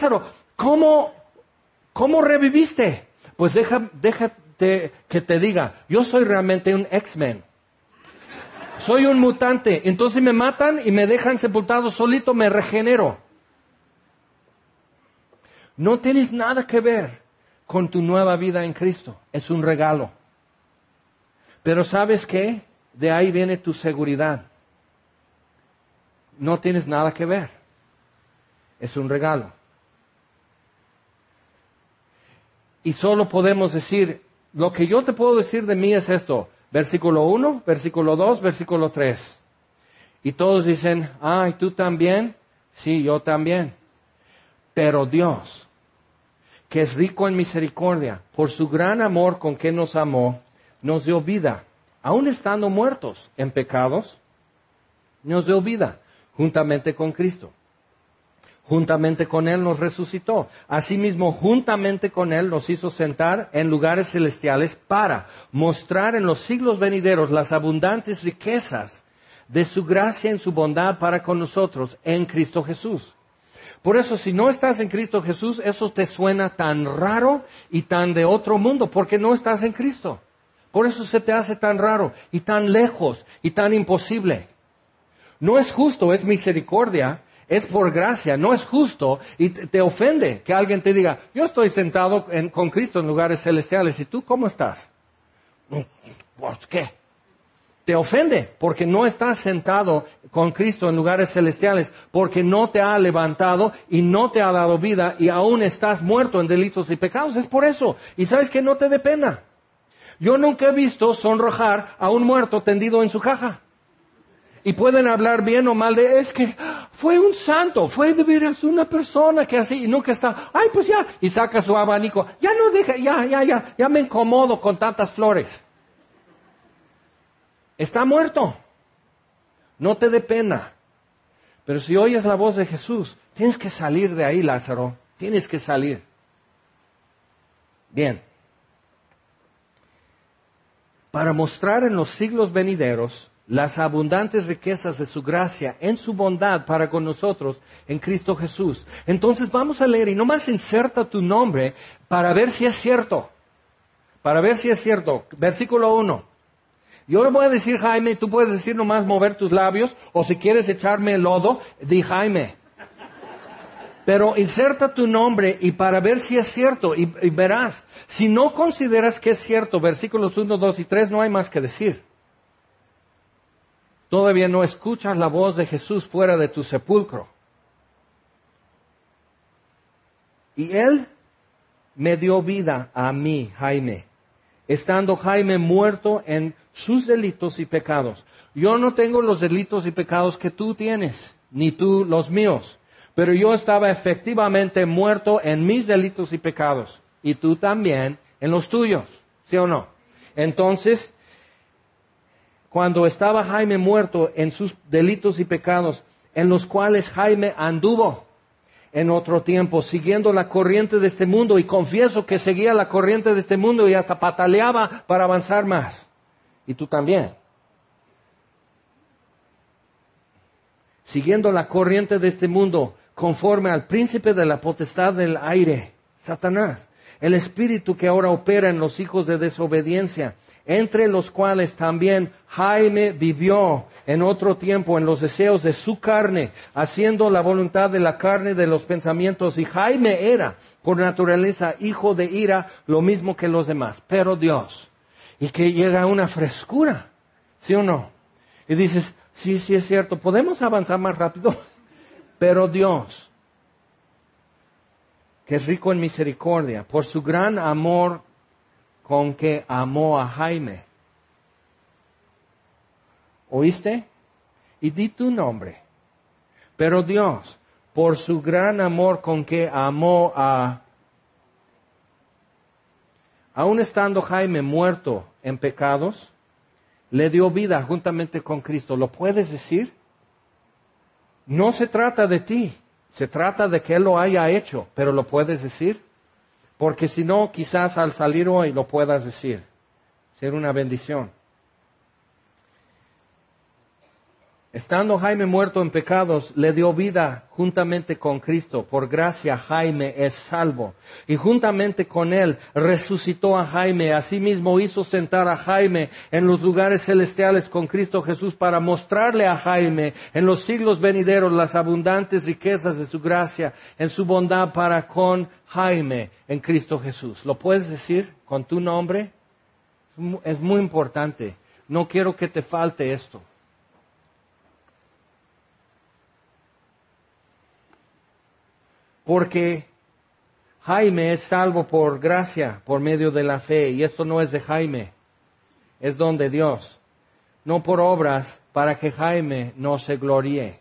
¿cómo reviviste? Pues déjate que te diga, yo soy realmente un X-Men. Soy un mutante. Entonces me matan y me dejan sepultado solito, me regenero. No tienes nada que ver con tu nueva vida en Cristo. Es un regalo. Pero ¿sabes qué? De ahí viene tu seguridad. No tienes nada que ver. Es un regalo. Y solo podemos decir, lo que yo te puedo decir de mí es esto. Versículo 1, versículo 2, versículo 3. Y todos dicen, ¿y tú también? Sí, yo también. Pero Dios, que es rico en misericordia, por su gran amor con que nos amó, nos dio vida. Aún estando muertos en pecados, nos dio vida juntamente con Cristo. Juntamente con Él nos resucitó. Asimismo, juntamente con Él nos hizo sentar en lugares celestiales para mostrar en los siglos venideros las abundantes riquezas de su gracia en su bondad para con nosotros en Cristo Jesús. Por eso, si no estás en Cristo Jesús, eso te suena tan raro y tan de otro mundo, porque no estás en Cristo. Por eso se te hace tan raro y tan lejos y tan imposible. No es justo, es misericordia. Es por gracia, no es justo y te ofende que alguien te diga, yo estoy sentado con Cristo en lugares celestiales, ¿y tú cómo estás? ¿Por qué? Te ofende porque no estás sentado con Cristo en lugares celestiales, porque no te ha levantado y no te ha dado vida y aún estás muerto en delitos y pecados. Es por eso. Y sabes que no te dé pena. Yo nunca he visto sonrojar a un muerto tendido en su caja. Y pueden hablar bien o mal de, es que fue un santo, fue de veras una persona que así, y nunca está, pues ya, y saca su abanico, ya no deja, ya me incomodo con tantas flores. Está muerto. No te dé pena. Pero si oyes la voz de Jesús, tienes que salir de ahí, Lázaro, tienes que salir. Bien. Para mostrar en los siglos venideros las abundantes riquezas de su gracia en su bondad para con nosotros en Cristo Jesús. Entonces vamos a leer y nomás inserta tu nombre para ver si es cierto. Para ver si es cierto. Versículo 1. Yo le voy a decir Jaime, tú puedes decir nomás mover tus labios, o si quieres echarme el lodo, di Jaime. Pero inserta tu nombre y para ver si es cierto y verás. Si no consideras que es cierto, versículos 1, 2 y 3, no hay más que decir. Todavía no escuchas la voz de Jesús fuera de tu sepulcro. Y Él me dio vida a mí, Jaime, estando Jaime muerto en sus delitos y pecados. Yo no tengo los delitos y pecados que tú tienes, ni tú los míos, pero yo estaba efectivamente muerto en mis delitos y pecados, y tú también en los tuyos, ¿sí o no? Entonces, cuando estaba Jaime muerto en sus delitos y pecados, en los cuales Jaime anduvo en otro tiempo, siguiendo la corriente de este mundo, y confieso que seguía la corriente de este mundo y hasta pataleaba para avanzar más. Y tú también. siguiendo la corriente de este mundo, conforme al príncipe de la potestad del aire, Satanás, el espíritu que ahora opera en los hijos de desobediencia, entre los cuales también Jaime vivió en otro tiempo en los deseos de su carne, haciendo la voluntad de la carne de los pensamientos. Y Jaime era, por naturaleza, hijo de ira, lo mismo que los demás. Pero Dios, y que llega una frescura, ¿sí o no? Y dices, sí es cierto, ¿podemos avanzar más rápido? Pero Dios, que es rico en misericordia, por su gran amor con que amó a Jaime. ¿Oíste? Y di tu nombre. Pero Dios, por su gran amor con que amó aun estando Jaime muerto en pecados, le dio vida juntamente con Cristo. ¿Lo puedes decir? No se trata de ti, se trata de que Él lo haya hecho, pero ¿lo puedes decir? Porque si no, quizás al salir hoy lo puedas decir. Ser una bendición. Estando Jaime muerto en pecados, le dio vida juntamente con Cristo. Por gracia Jaime es salvo. Y juntamente con él resucitó a Jaime. Asimismo hizo sentar a Jaime en los lugares celestiales con Cristo Jesús para mostrarle a Jaime en los siglos venideros las abundantes riquezas de su gracia en su bondad para con Jaime en Cristo Jesús. ¿Lo puedes decir con tu nombre? Es muy importante. No quiero que te falte esto. Porque Jaime es salvo por gracia, por medio de la fe, y esto no es de Jaime, es don de Dios, no por obras para que Jaime no se gloríe.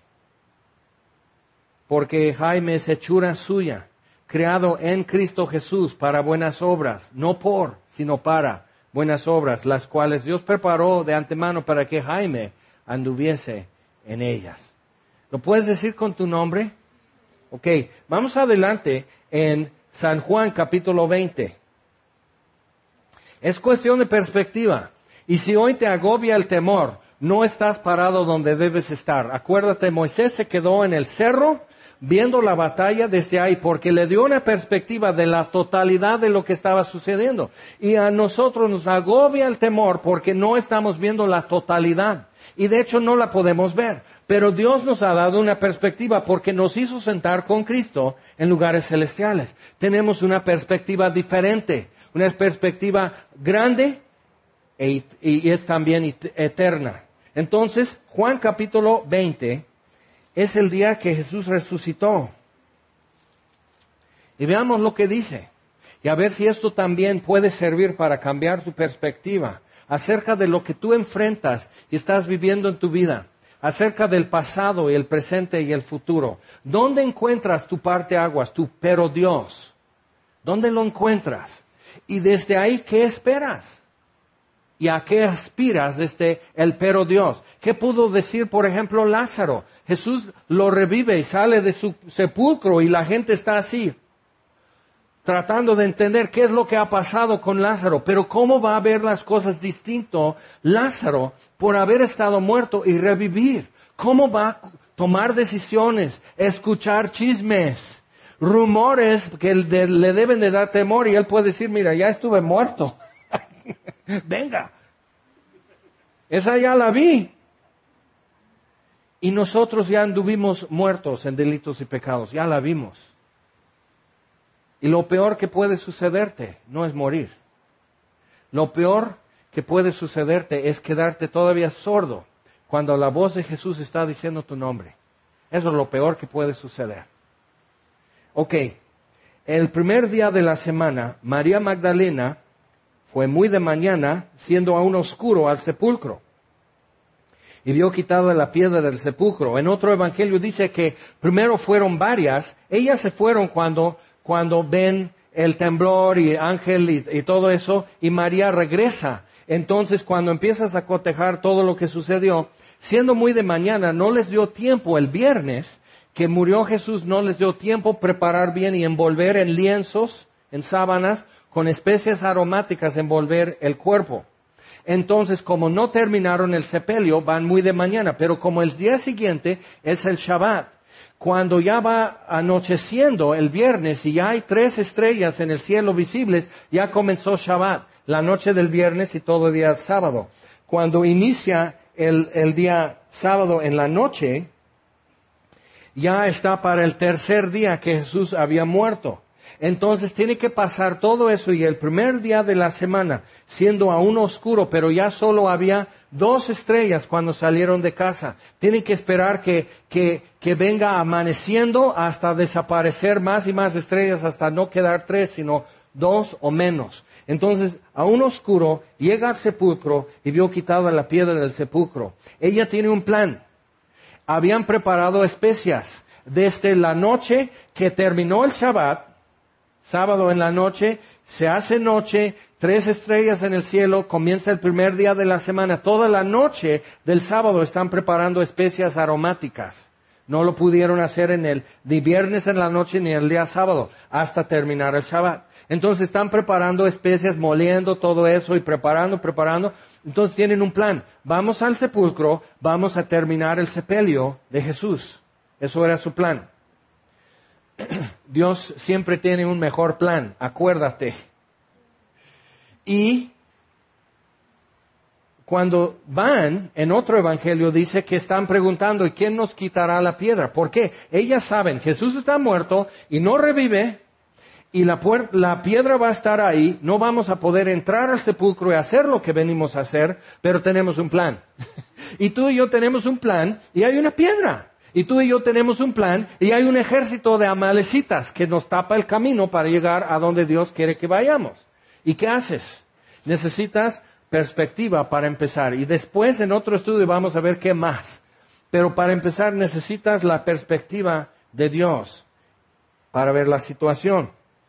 Porque Jaime es hechura suya, creado en Cristo Jesús para buenas obras, no por, sino para buenas obras, las cuales Dios preparó de antemano para que Jaime anduviese en ellas. ¿Lo puedes decir con tu nombre? Ok, vamos adelante en San Juan capítulo 20. Es cuestión de perspectiva. Y si hoy te agobia el temor, no estás parado donde debes estar. Acuérdate, Moisés se quedó en el cerro viendo la batalla desde ahí porque le dio una perspectiva de la totalidad de lo que estaba sucediendo. Y a nosotros nos agobia el temor porque no estamos viendo la totalidad. Y de hecho no la podemos ver. Pero Dios nos ha dado una perspectiva porque nos hizo sentar con Cristo en lugares celestiales. Tenemos una perspectiva diferente, una perspectiva grande y es también eterna. Entonces, Juan capítulo 20 es el día que Jesús resucitó. Y veamos lo que dice. Y a ver si esto también puede servir para cambiar tu perspectiva acerca de lo que tú enfrentas y estás viviendo en tu vida. Acerca del pasado y el presente y el futuro. ¿Dónde encuentras tu parteaguas, tu pero Dios? ¿Dónde lo encuentras? Y desde ahí, ¿qué esperas? ¿Y a qué aspiras desde el pero Dios? ¿Qué pudo decir, por ejemplo, Lázaro? Jesús lo revive y sale de su sepulcro y la gente está así, tratando de entender qué es lo que ha pasado con Lázaro. Pero ¿cómo va a ver las cosas distinto Lázaro por haber estado muerto y revivir? ¿Cómo va a tomar decisiones, escuchar chismes, rumores que le deben de dar temor? Y él puede decir, mira, ya estuve muerto. Venga. Esa ya la vi. Y nosotros ya anduvimos muertos en delitos y pecados. Ya la vimos. Y lo peor que puede sucederte no es morir. Lo peor que puede sucederte es quedarte todavía sordo cuando la voz de Jesús está diciendo tu nombre. Eso es lo peor que puede suceder. Ok, el primer día de la semana, María Magdalena fue muy de mañana, siendo aún oscuro, al sepulcro. Y vio quitada la piedra del sepulcro. En otro evangelio dice que primero fueron varias. Ellas se fueron cuando ven el temblor y ángel y todo eso, y María regresa. Entonces, cuando empiezas a cotejar todo lo que sucedió, siendo muy de mañana, no les dio tiempo el viernes, que murió Jesús, no les dio tiempo preparar bien y envolver en lienzos, en sábanas, con especias aromáticas, envolver el cuerpo. Entonces, como no terminaron el sepelio, van muy de mañana. Pero como el día siguiente es el Shabbat, cuando ya va anocheciendo el viernes y ya hay 3 estrellas en el cielo visibles, ya comenzó Shabbat, la noche del viernes y todo el día sábado. Cuando inicia el día sábado en la noche, ya está para el tercer día que Jesús había muerto. Entonces tiene que pasar todo eso y el primer día de la semana, siendo aún oscuro, pero ya solo había 2 estrellas cuando salieron de casa. Tienen que esperar que venga amaneciendo hasta desaparecer más y más estrellas, hasta no quedar 3, sino 2 o menos. Entonces, aún oscuro, llega al sepulcro y vio quitada la piedra del sepulcro. Ella tiene un plan. Habían preparado especias. Desde la noche que terminó el Shabbat, sábado en la noche, se hace noche, 3 estrellas en el cielo, comienza el primer día de la semana. Toda la noche del sábado están preparando especias aromáticas. No lo pudieron hacer ni viernes en la noche ni el día sábado, hasta terminar el Shabbat. Entonces están preparando especias, moliendo todo eso y preparando. Entonces tienen un plan. Vamos al sepulcro, vamos a terminar el sepelio de Jesús. Eso era su plan. Dios siempre tiene un mejor plan, acuérdate. Y cuando van, en otro evangelio dice que están preguntando, ¿y quién nos quitará la piedra? ¿Por qué? Ellas saben, Jesús está muerto y no revive, y la piedra va a estar ahí, no vamos a poder entrar al sepulcro y hacer lo que venimos a hacer, pero tenemos un plan. Y tú y yo tenemos un plan, y hay una piedra. Y tú y yo tenemos un plan, y hay un ejército de amalecitas que nos tapa el camino para llegar a donde Dios quiere que vayamos. ¿Y qué haces? Necesitas perspectiva para empezar. Y después en otro estudio vamos a ver qué más. Pero para empezar necesitas la perspectiva de Dios para ver la situación.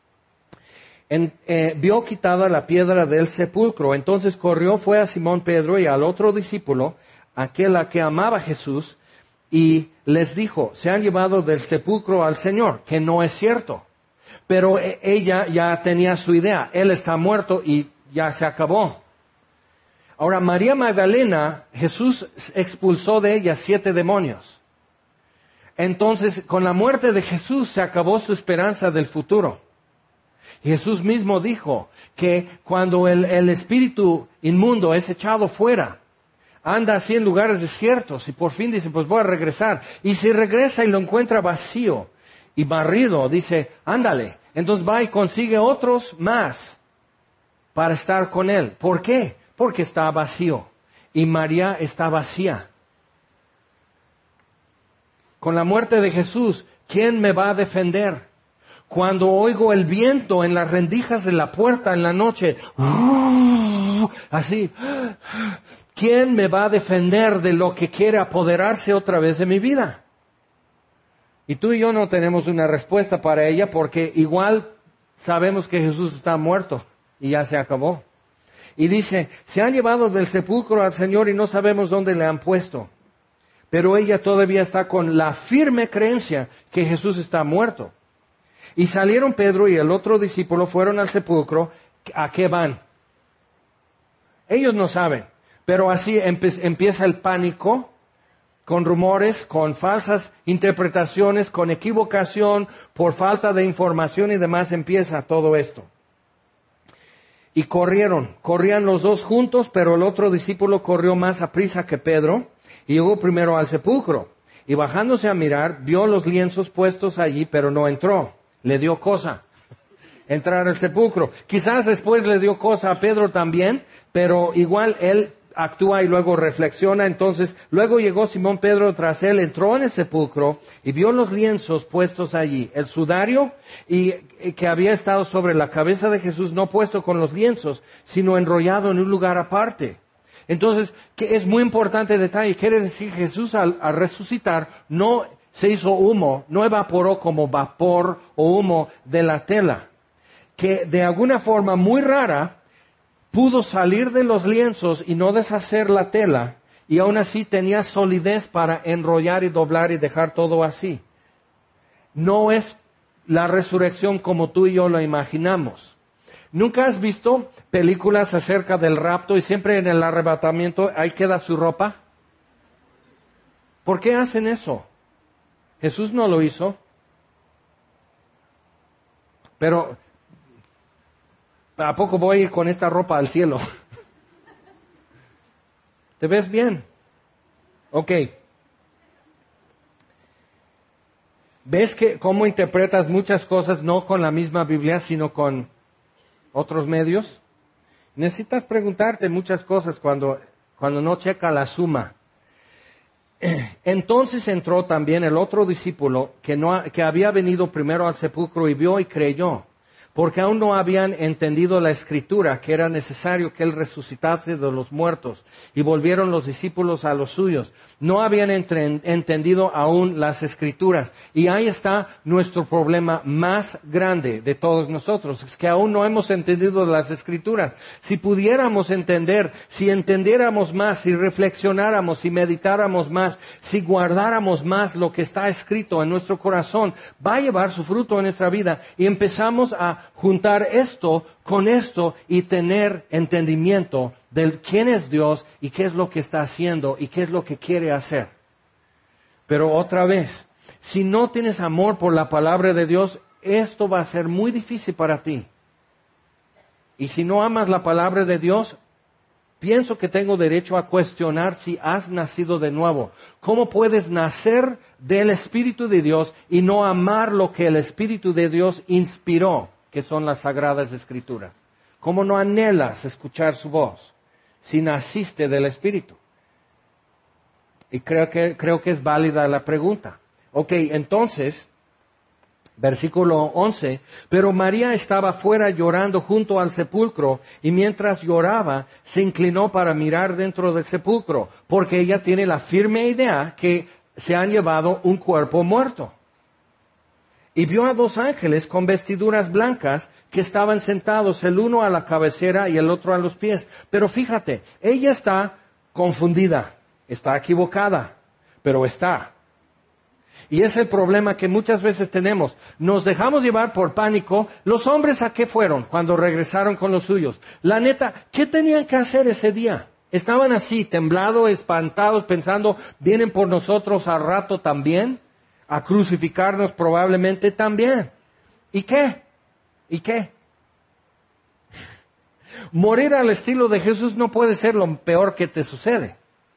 Vio quitada la piedra del sepulcro. Entonces corrió, fue a Simón Pedro y al otro discípulo, aquel a que amaba Jesús, y les dijo, se han llevado del sepulcro al Señor, que no es cierto. Pero ella ya tenía su idea, Él está muerto y ya se acabó. Ahora, María Magdalena, Jesús expulsó de ella 7 demonios. Entonces, con la muerte de Jesús se acabó su esperanza del futuro. Jesús mismo dijo que cuando el espíritu inmundo es echado fuera, anda así en lugares desiertos y por fin dice, pues voy a regresar. Y si regresa y lo encuentra vacío y barrido, dice, ándale. Entonces va y consigue otros más para estar con él. ¿Por qué? Porque está vacío. Y María está vacía. Con la muerte de Jesús, ¿quién me va a defender? Cuando oigo el viento en las rendijas de la puerta en la noche, así, ¿quién me va a defender de lo que quiere apoderarse otra vez de mi vida? Y tú y yo no tenemos una respuesta para ella porque igual sabemos que Jesús está muerto y ya se acabó. Y dice, se han llevado del sepulcro al Señor y no sabemos dónde le han puesto. Pero ella todavía está con la firme creencia que Jesús está muerto. Y salieron Pedro y el otro discípulo, fueron al sepulcro. ¿A qué van? Ellos no saben. Pero así empieza el pánico, con rumores, con falsas interpretaciones, con equivocación, por falta de información y demás empieza todo esto. Y corrían los 2 juntos, pero el otro discípulo corrió más aprisa que Pedro y llegó primero al sepulcro. Y bajándose a mirar, vio los lienzos puestos allí, pero no entró. Le dio cosa entrar al sepulcro. Quizás después le dio cosa a Pedro también, pero igual él actúa y luego reflexiona. Entonces, luego llegó Simón Pedro tras él, entró en el sepulcro y vio los lienzos puestos allí. El sudario y que había estado sobre la cabeza de Jesús, no puesto con los lienzos, sino enrollado en un lugar aparte. Entonces, que es muy importante detalle, quiere decir Jesús al resucitar no se hizo humo, no evaporó como vapor o humo de la tela, que de alguna forma muy rara pudo salir de los lienzos y no deshacer la tela, y aún así tenía solidez para enrollar y doblar y dejar todo así. No es la resurrección como tú y yo lo imaginamos. ¿Nunca has visto películas acerca del rapto y siempre en el arrebatamiento ahí queda su ropa? ¿Por qué hacen eso? Jesús no lo hizo. Pero, ¿a poco voy a ir con esta ropa al cielo? ¿Te ves bien? Ok. ¿Ves que cómo interpretas muchas cosas no con la misma Biblia, sino con otros medios? Necesitas preguntarte muchas cosas cuando no checa la suma. Entonces entró también el otro discípulo que había venido primero al sepulcro y vio y creyó, porque aún no habían entendido la Escritura, que era necesario que él resucitase de los muertos. Y volvieron los discípulos a los suyos. No habían entendido aún las Escrituras. Y ahí está nuestro problema más grande de todos nosotros. Es que aún no hemos entendido las Escrituras. Si pudiéramos entender, si entendiéramos más, si reflexionáramos, si meditáramos más, si guardáramos más lo que está escrito en nuestro corazón, va a llevar su fruto en nuestra vida. Y empezamos a juntar esto con esto y tener entendimiento de quién es Dios y qué es lo que está haciendo y qué es lo que quiere hacer. Pero otra vez, si no tienes amor por la palabra de Dios, esto va a ser muy difícil para ti. Y si no amas la palabra de Dios, pienso que tengo derecho a cuestionar si has nacido de nuevo. ¿Cómo puedes nacer del Espíritu de Dios y no amar lo que el Espíritu de Dios inspiró, que son las Sagradas Escrituras? ¿Cómo no anhelas escuchar su voz si naciste del Espíritu? Y creo que es válida la pregunta. Ok, entonces, versículo 11, pero María estaba fuera llorando junto al sepulcro, y mientras lloraba, se inclinó para mirar dentro del sepulcro, porque ella tiene la firme idea que se han llevado un cuerpo muerto. Y vio a 2 ángeles con vestiduras blancas que estaban sentados, el uno a la cabecera y el otro a los pies. Pero fíjate, ella está confundida, está equivocada, pero está. Y es el problema que muchas veces tenemos. Nos dejamos llevar por pánico. ¿Los hombres a qué fueron cuando regresaron con los suyos? La neta, ¿qué tenían que hacer ese día? Estaban así, temblados, espantados, pensando, ¿vienen por nosotros al rato también? A crucificarnos probablemente también. ¿Y qué? ¿Y qué? Morir al estilo de Jesús no puede ser lo peor que te sucede.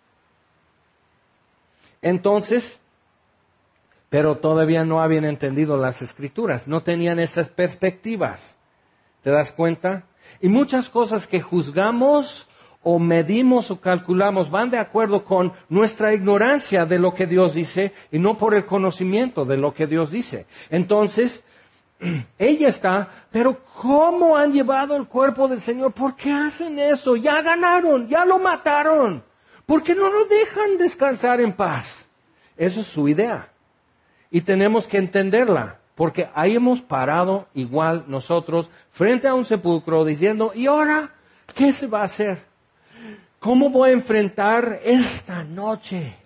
Entonces, pero todavía no habían entendido las Escrituras, no tenían esas perspectivas. ¿Te das cuenta? Y muchas cosas que juzgamos o medimos o calculamos van de acuerdo con nuestra ignorancia de lo que Dios dice y no por el conocimiento de lo que Dios dice. Entonces, ella está, pero ¿cómo han llevado el cuerpo del Señor? ¿Por qué hacen eso? Ya ganaron, ya lo mataron. ¿Por qué no lo dejan descansar en paz? Esa es su idea. Y tenemos que entenderla, porque ahí hemos parado igual nosotros frente a un sepulcro diciendo, ¿y ahora qué se va a hacer? ¿Cómo voy a enfrentar esta noche?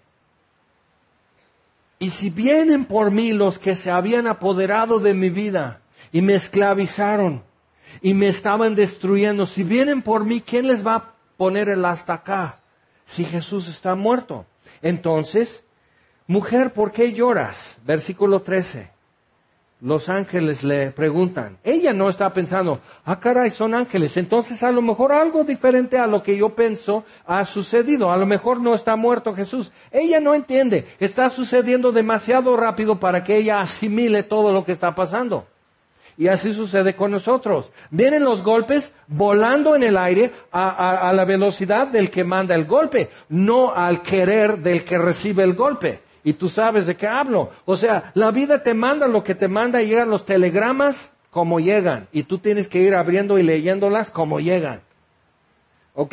Y si vienen por mí los que se habían apoderado de mi vida y me esclavizaron y me estaban destruyendo, si vienen por mí, ¿quién les va a poner el hasta acá si Jesús está muerto? Entonces, mujer, ¿por qué lloras? Versículo 13. Los ángeles le preguntan. Ella no está pensando, caray, son ángeles. Entonces a lo mejor algo diferente a lo que yo pienso ha sucedido. A lo mejor no está muerto Jesús. Ella no entiende. Está sucediendo demasiado rápido para que ella asimile todo lo que está pasando. Y así sucede con nosotros. Vienen los golpes volando en el aire a la velocidad del que manda el golpe, no al querer del que recibe el golpe. Y tú sabes de qué hablo. O sea, la vida te manda lo que te manda y llegan los telegramas como llegan. Y tú tienes que ir abriendo y leyéndolas como llegan. Ok.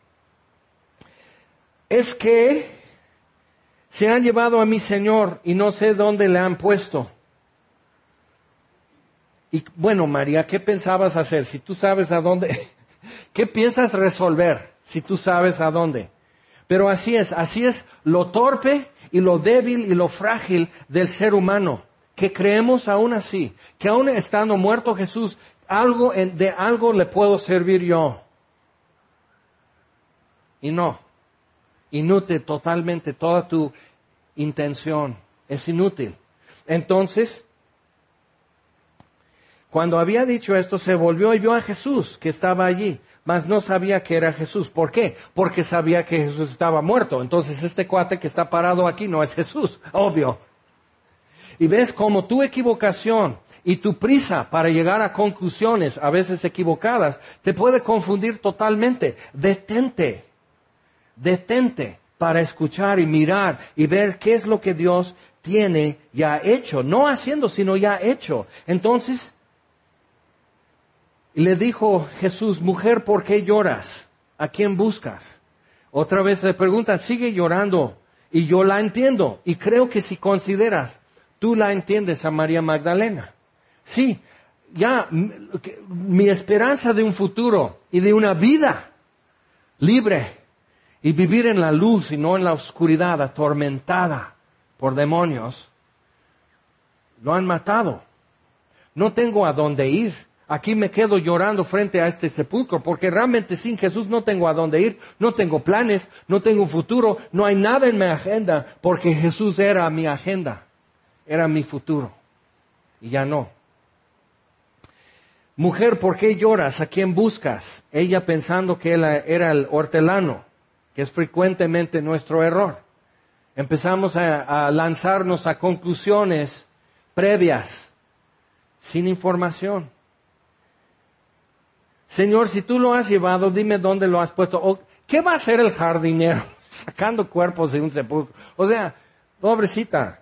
Es que se han llevado a mi Señor y no sé dónde le han puesto. Y bueno, María, ¿qué pensabas hacer? Si tú sabes a dónde, ¿qué piensas resolver si tú sabes a dónde? Pero así es lo torpe y lo débil y lo frágil del ser humano. que creemos aún así, que aún estando muerto Jesús, de algo le puedo servir yo. Y no, inútil totalmente toda tu intención, es inútil. Entonces, cuando había dicho esto, se volvió y vio a Jesús que estaba allí, mas no sabía que era Jesús. ¿Por qué? Porque sabía que Jesús estaba muerto. Entonces este cuate que está parado aquí no es Jesús, obvio. Y ves cómo tu equivocación y tu prisa para llegar a conclusiones, a veces equivocadas, te puede confundir totalmente. Detente para escuchar y mirar y ver qué es lo que Dios tiene ya hecho. No haciendo, sino ya hecho. Entonces, le dijo Jesús, mujer, ¿por qué lloras? ¿A quién buscas? Otra vez le pregunta, sigue llorando. Y yo la entiendo. Y creo que si consideras, tú la entiendes a María Magdalena. Sí, ya mi esperanza de un futuro y de una vida libre y vivir en la luz y no en la oscuridad atormentada por demonios, lo han matado. No tengo a dónde ir. Aquí me quedo llorando frente a este sepulcro, porque realmente sin Jesús no tengo a dónde ir, no tengo planes, no tengo un futuro, no hay nada en mi agenda, porque Jesús era mi agenda, era mi futuro, y ya no. Mujer, ¿por qué lloras? ¿A quién buscas? Ella pensando que él era el hortelano, que es frecuentemente nuestro error. Empezamos a lanzarnos a conclusiones previas, sin información. Señor, si tú lo has llevado, dime dónde lo has puesto. ¿O qué va a hacer el jardinero sacando cuerpos de un sepulcro? O sea, pobrecita.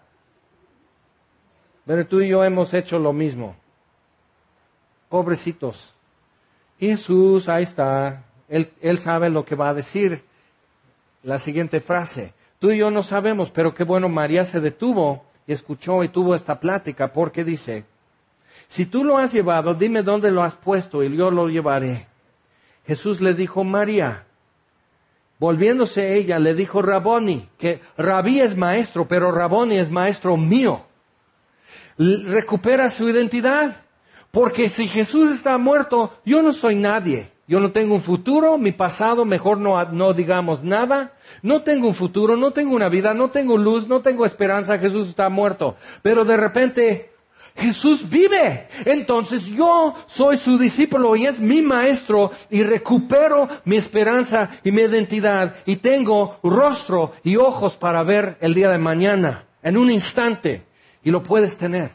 Pero tú y yo hemos hecho lo mismo. Pobrecitos. Jesús, ahí está. Él sabe lo que va a decir. La siguiente frase. Tú y yo no sabemos, pero qué bueno, María se detuvo y escuchó y tuvo esta plática, porque dice, si tú lo has llevado, dime dónde lo has puesto y yo lo llevaré. Jesús le dijo, María. Volviéndose ella, le dijo Raboni, que Rabí es maestro, pero Raboni es maestro mío. Recupera su identidad, porque si Jesús está muerto, yo no soy nadie. Yo no tengo un futuro, mi pasado, mejor no digamos nada. No tengo un futuro, no tengo una vida, no tengo luz, no tengo esperanza, Jesús está muerto. Pero de repente, Jesús vive. Entonces yo soy su discípulo y es mi maestro y recupero mi esperanza y mi identidad y tengo rostro y ojos para ver el día de mañana en un instante y lo puedes tener.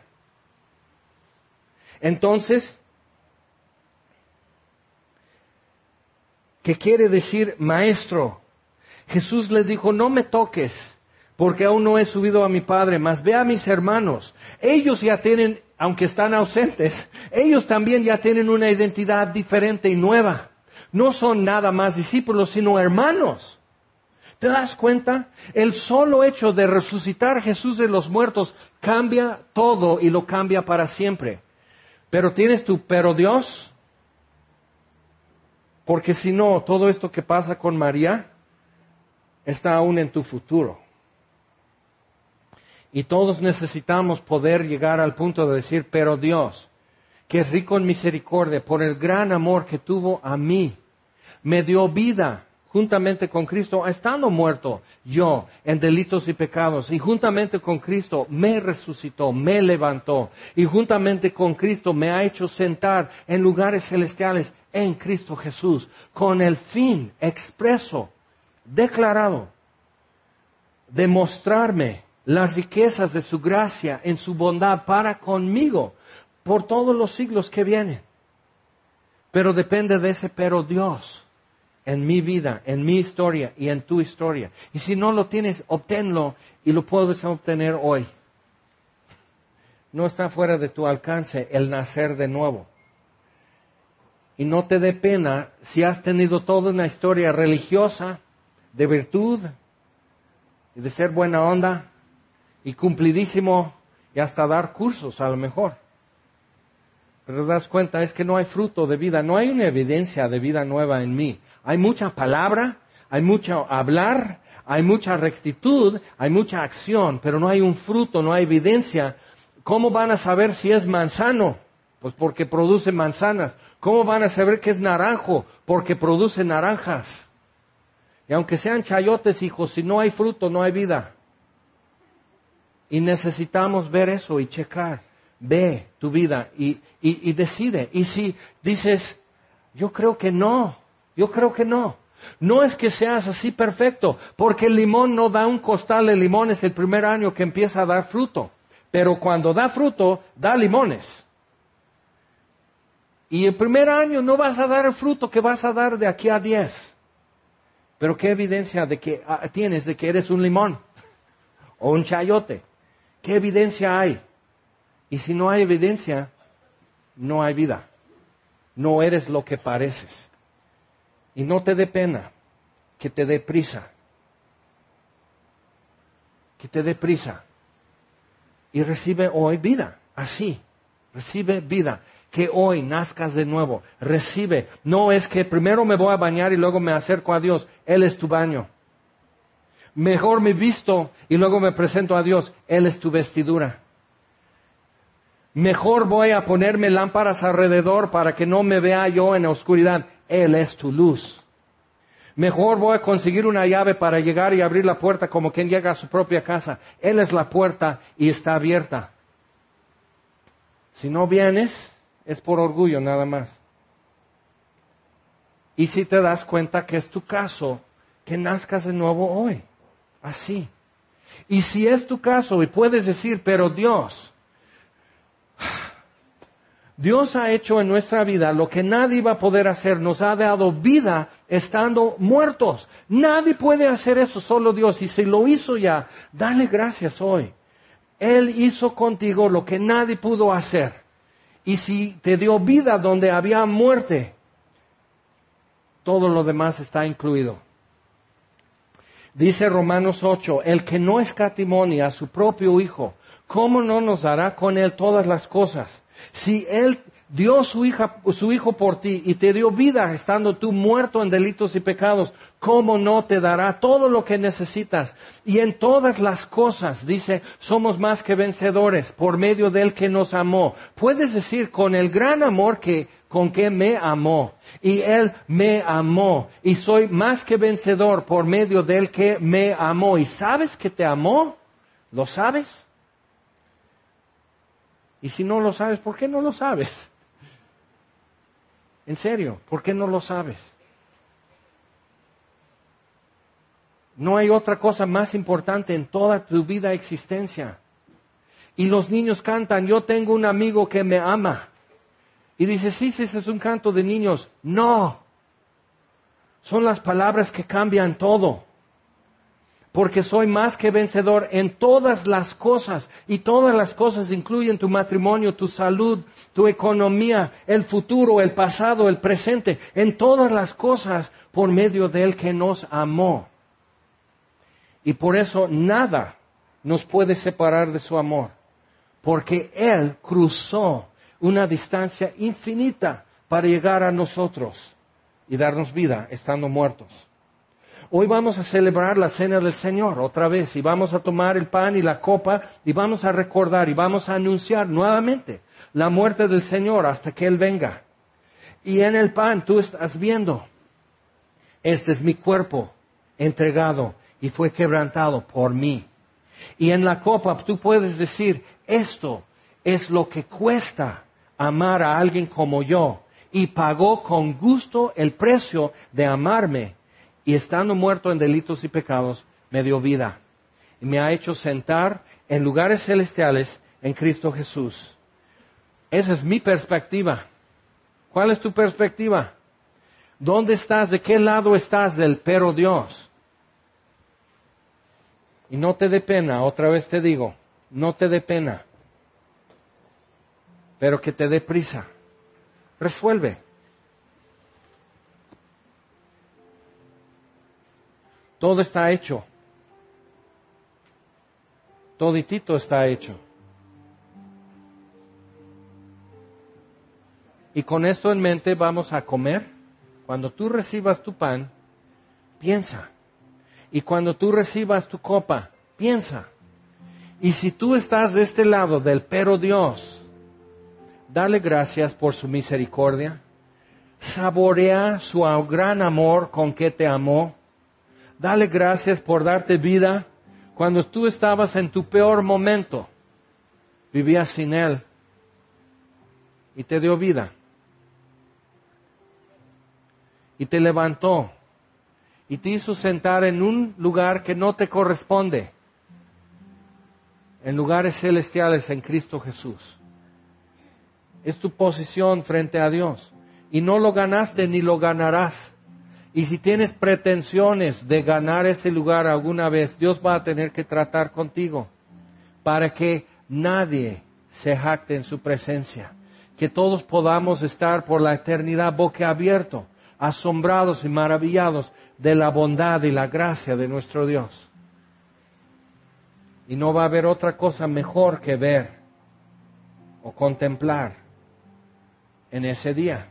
Entonces, ¿qué quiere decir maestro? Jesús le dijo, no me toques, porque aún no he subido a mi Padre, mas ve a mis hermanos. Ellos ya tienen, aunque están ausentes, ellos también ya tienen una identidad diferente y nueva. No son nada más discípulos, sino hermanos. ¿Te das cuenta? El solo hecho de resucitar a Jesús de los muertos cambia todo y lo cambia para siempre. Pero pero Dios, porque si no, todo esto que pasa con María está aún en tu futuro. Y todos necesitamos poder llegar al punto de decir, pero Dios, que es rico en misericordia, por el gran amor que tuvo a mí, me dio vida juntamente con Cristo, estando muerto yo en delitos y pecados, y juntamente con Cristo me resucitó, me levantó, y juntamente con Cristo me ha hecho sentar en lugares celestiales en Cristo Jesús, con el fin expreso, declarado, de mostrarme las riquezas de su gracia en su bondad para conmigo por todos los siglos que vienen. Pero depende de ese pero Dios en mi vida, en mi historia y en tu historia. Y si no lo tienes, obténlo y lo puedes obtener hoy. No está fuera de tu alcance el nacer de nuevo. Y no te dé pena si has tenido toda una historia religiosa, de virtud, y de ser buena onda, y cumplidísimo, y hasta dar cursos a lo mejor. Pero te das cuenta, es que no hay fruto de vida, no hay una evidencia de vida nueva en mí. Hay mucha palabra, hay mucho hablar, hay mucha rectitud, hay mucha acción, pero no hay un fruto, no hay evidencia ¿Cómo van a saber si es manzano? Pues porque produce manzanas. ¿Cómo van a saber que es naranjo? Porque produce naranjas. Y aunque sean chayotes, hijos, si no hay fruto, no hay vida. Y necesitamos ver eso y checar. Ve tu vida y decide. Y si dices, yo creo que no. No es que seas así perfecto, porque el limón no da un costal de limones el primer año que empieza a dar fruto. Pero cuando da fruto, da limones. Y el primer año no vas a dar el fruto que vas a dar de aquí a 10. Pero ¿qué evidencia tienes de que eres un limón? O un chayote. ¿Qué evidencia hay? Y si no hay evidencia, no hay vida. No eres lo que pareces. Y no te dé pena, que te dé prisa. Que te dé prisa. Y recibe hoy vida, así. Recibe vida. Que hoy nazcas de nuevo. Recibe. No es que primero me voy a bañar y luego me acerco a Dios. Él es tu baño. Mejor me visto y luego me presento a Dios. Él es tu vestidura. Mejor voy a ponerme lámparas alrededor para que no me vea yo en la oscuridad. Él es tu luz. Mejor voy a conseguir una llave para llegar y abrir la puerta como quien llega a su propia casa. Él es la puerta y está abierta. Si no vienes, es por orgullo nada más. Y si te das cuenta que es tu caso, que nazcas de nuevo hoy. Así. Y si es tu caso y puedes decir, pero Dios ha hecho en nuestra vida lo que nadie va a poder hacer. Nos ha dado vida estando muertos. Nadie puede hacer eso, solo Dios. Y si lo hizo ya, dale gracias hoy. Él hizo contigo lo que nadie pudo hacer. Y si te dio vida donde había muerte, todo lo demás está incluido. Dice Romanos 8, el que no escatimonia a su propio Hijo, ¿cómo no nos dará con Él todas las cosas? Si Él dio su Hijo por ti y te dio vida estando tú muerto en delitos y pecados, ¿cómo no te dará todo lo que necesitas? Y en todas las cosas, dice, somos más que vencedores por medio del que nos amó. Puedes decir, con el gran amor con que me amó. Y Él me amó. Y soy más que vencedor por medio del que me amó. ¿Y sabes que te amó? ¿Lo sabes? Y si no lo sabes, ¿por qué no lo sabes? En serio, ¿por qué no lo sabes? No hay otra cosa más importante en toda tu vida existencia. Y los niños cantan, yo tengo un amigo que me ama. Y dice, sí, ese es un canto de niños. No. Son las palabras que cambian todo. Porque soy más que vencedor en todas las cosas. Y todas las cosas incluyen tu matrimonio, tu salud, tu economía, el futuro, el pasado, el presente. En todas las cosas por medio del que nos amó. Y por eso nada nos puede separar de su amor. Porque Él cruzó una distancia infinita para llegar a nosotros y darnos vida estando muertos. Hoy vamos a celebrar la cena del Señor otra vez y vamos a tomar el pan y la copa y vamos a recordar y vamos a anunciar nuevamente la muerte del Señor hasta que Él venga. Y en el pan tú estás viendo, este es mi cuerpo entregado y fue quebrantado por mí. Y en la copa tú puedes decir, esto es lo que cuesta amar a alguien como yo, y pagó con gusto el precio de amarme, y estando muerto en delitos y pecados, me dio vida, y me ha hecho sentar en lugares celestiales en Cristo Jesús. Esa es mi perspectiva. ¿Cuál es tu perspectiva? ¿Dónde estás? ¿De qué lado estás del pero Dios? Y no te dé pena, otra vez te digo, no te dé pena. Pero que te dé prisa. Resuelve. Todo está hecho. Toditito está hecho. Y con esto en mente vamos a comer. Cuando tú recibas tu pan, piensa. Y cuando tú recibas tu copa, piensa. Y si tú estás de este lado del pero Dios, dale gracias por su misericordia. Saborea su gran amor con que te amó. Dale gracias por darte vida cuando tú estabas en tu peor momento. Vivías sin Él y te dio vida. Y te levantó y te hizo sentar en un lugar que no te corresponde. En lugares celestiales en Cristo Jesús. Es tu posición frente a Dios. Y no lo ganaste ni lo ganarás. Y si tienes pretensiones de ganar ese lugar alguna vez, Dios va a tener que tratar contigo para que nadie se jacte en su presencia. Que todos podamos estar por la eternidad boquiabiertos, asombrados y maravillados de la bondad y la gracia de nuestro Dios. Y no va a haber otra cosa mejor que ver o contemplar en ese día.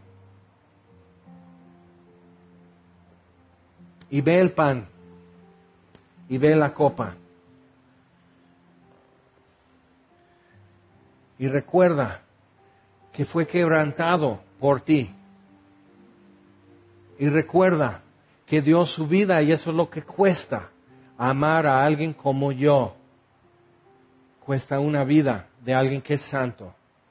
Y ve el pan, y ve la copa. Y recuerda que fue quebrantado por ti. Y recuerda que dio su vida, y eso es lo que cuesta amar a alguien como yo. Cuesta una vida de alguien que es santo.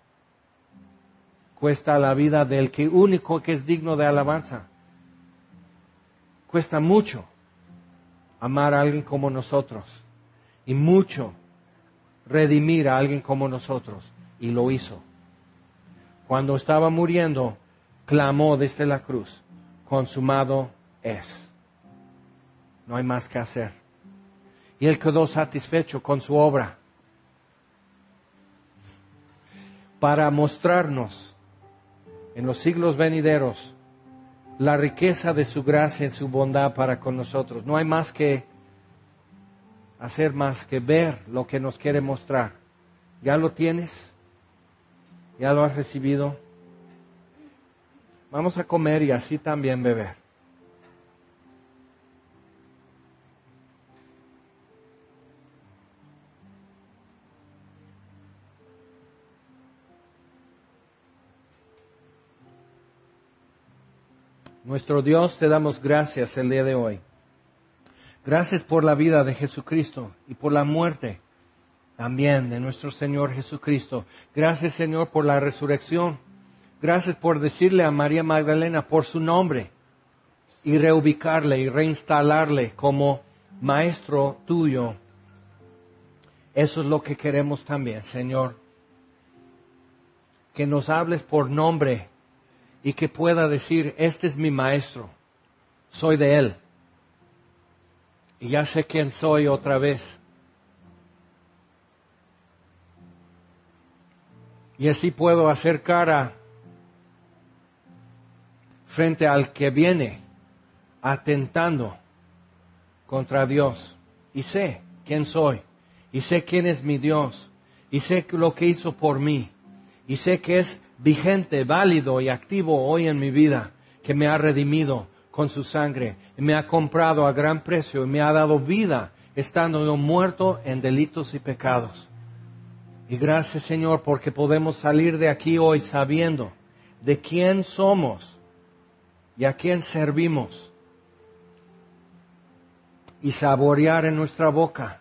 Cuesta la vida del que único que es digno de alabanza. Cuesta mucho amar a alguien como nosotros. Y mucho redimir a alguien como nosotros. Y lo hizo. Cuando estaba muriendo, clamó desde la cruz: consumado es. No hay más que hacer. Y Él quedó satisfecho con su obra. Para mostrarnos en los siglos venideros la riqueza de su gracia y su bondad para con nosotros. No hay más que hacer más que ver lo que nos quiere mostrar. ¿Ya lo tienes? ¿Ya lo has recibido? Vamos a comer y así también beber. Nuestro Dios, te damos gracias el día de hoy. Gracias por la vida de Jesucristo y por la muerte también de nuestro Señor Jesucristo. Gracias, Señor, por la resurrección. Gracias por decirle a María Magdalena por su nombre y reubicarle y reinstalarle como maestro tuyo. Eso es lo que queremos también, Señor. Que nos hables por nombre y que pueda decir: este es mi maestro, soy de él. Y ya sé quién soy otra vez. Y así puedo hacer cara frente al que viene atentando contra Dios. Y sé quién soy. Y sé quién es mi Dios. Y sé lo que hizo por mí. Y sé que es vigente, válido y activo hoy en mi vida, que me ha redimido con su sangre, y me ha comprado a gran precio, y me ha dado vida, estando yo muerto en delitos y pecados. Y gracias, Señor, porque podemos salir de aquí hoy sabiendo de quién somos y a quién servimos, y saborear en nuestra boca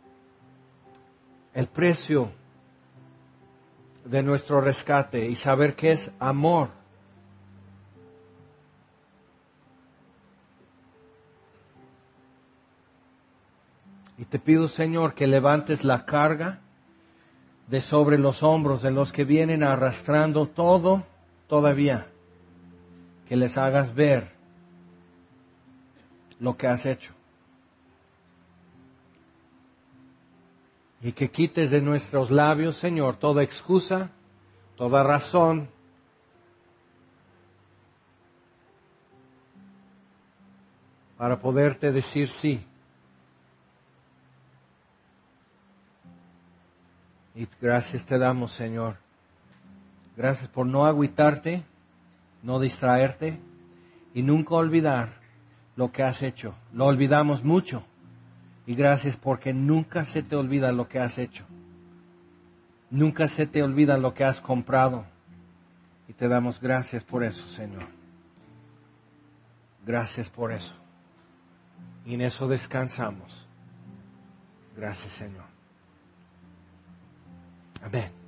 el precio de nuestro rescate y saber que es amor. Y te pido, Señor, que levantes la carga de sobre los hombros de los que vienen arrastrando todo todavía. Que les hagas ver lo que has hecho. Y que quites de nuestros labios, Señor, toda excusa, toda razón, para poderte decir sí. Y gracias te damos, Señor. Gracias por no agüitarte, no distraerte y nunca olvidar lo que has hecho. Lo olvidamos mucho Y gracias porque nunca se te olvida lo que has hecho. Nunca se te olvida lo que has comprado. Y te damos gracias por eso, Señor. Gracias por eso. Y en eso descansamos. Gracias, Señor. Amén.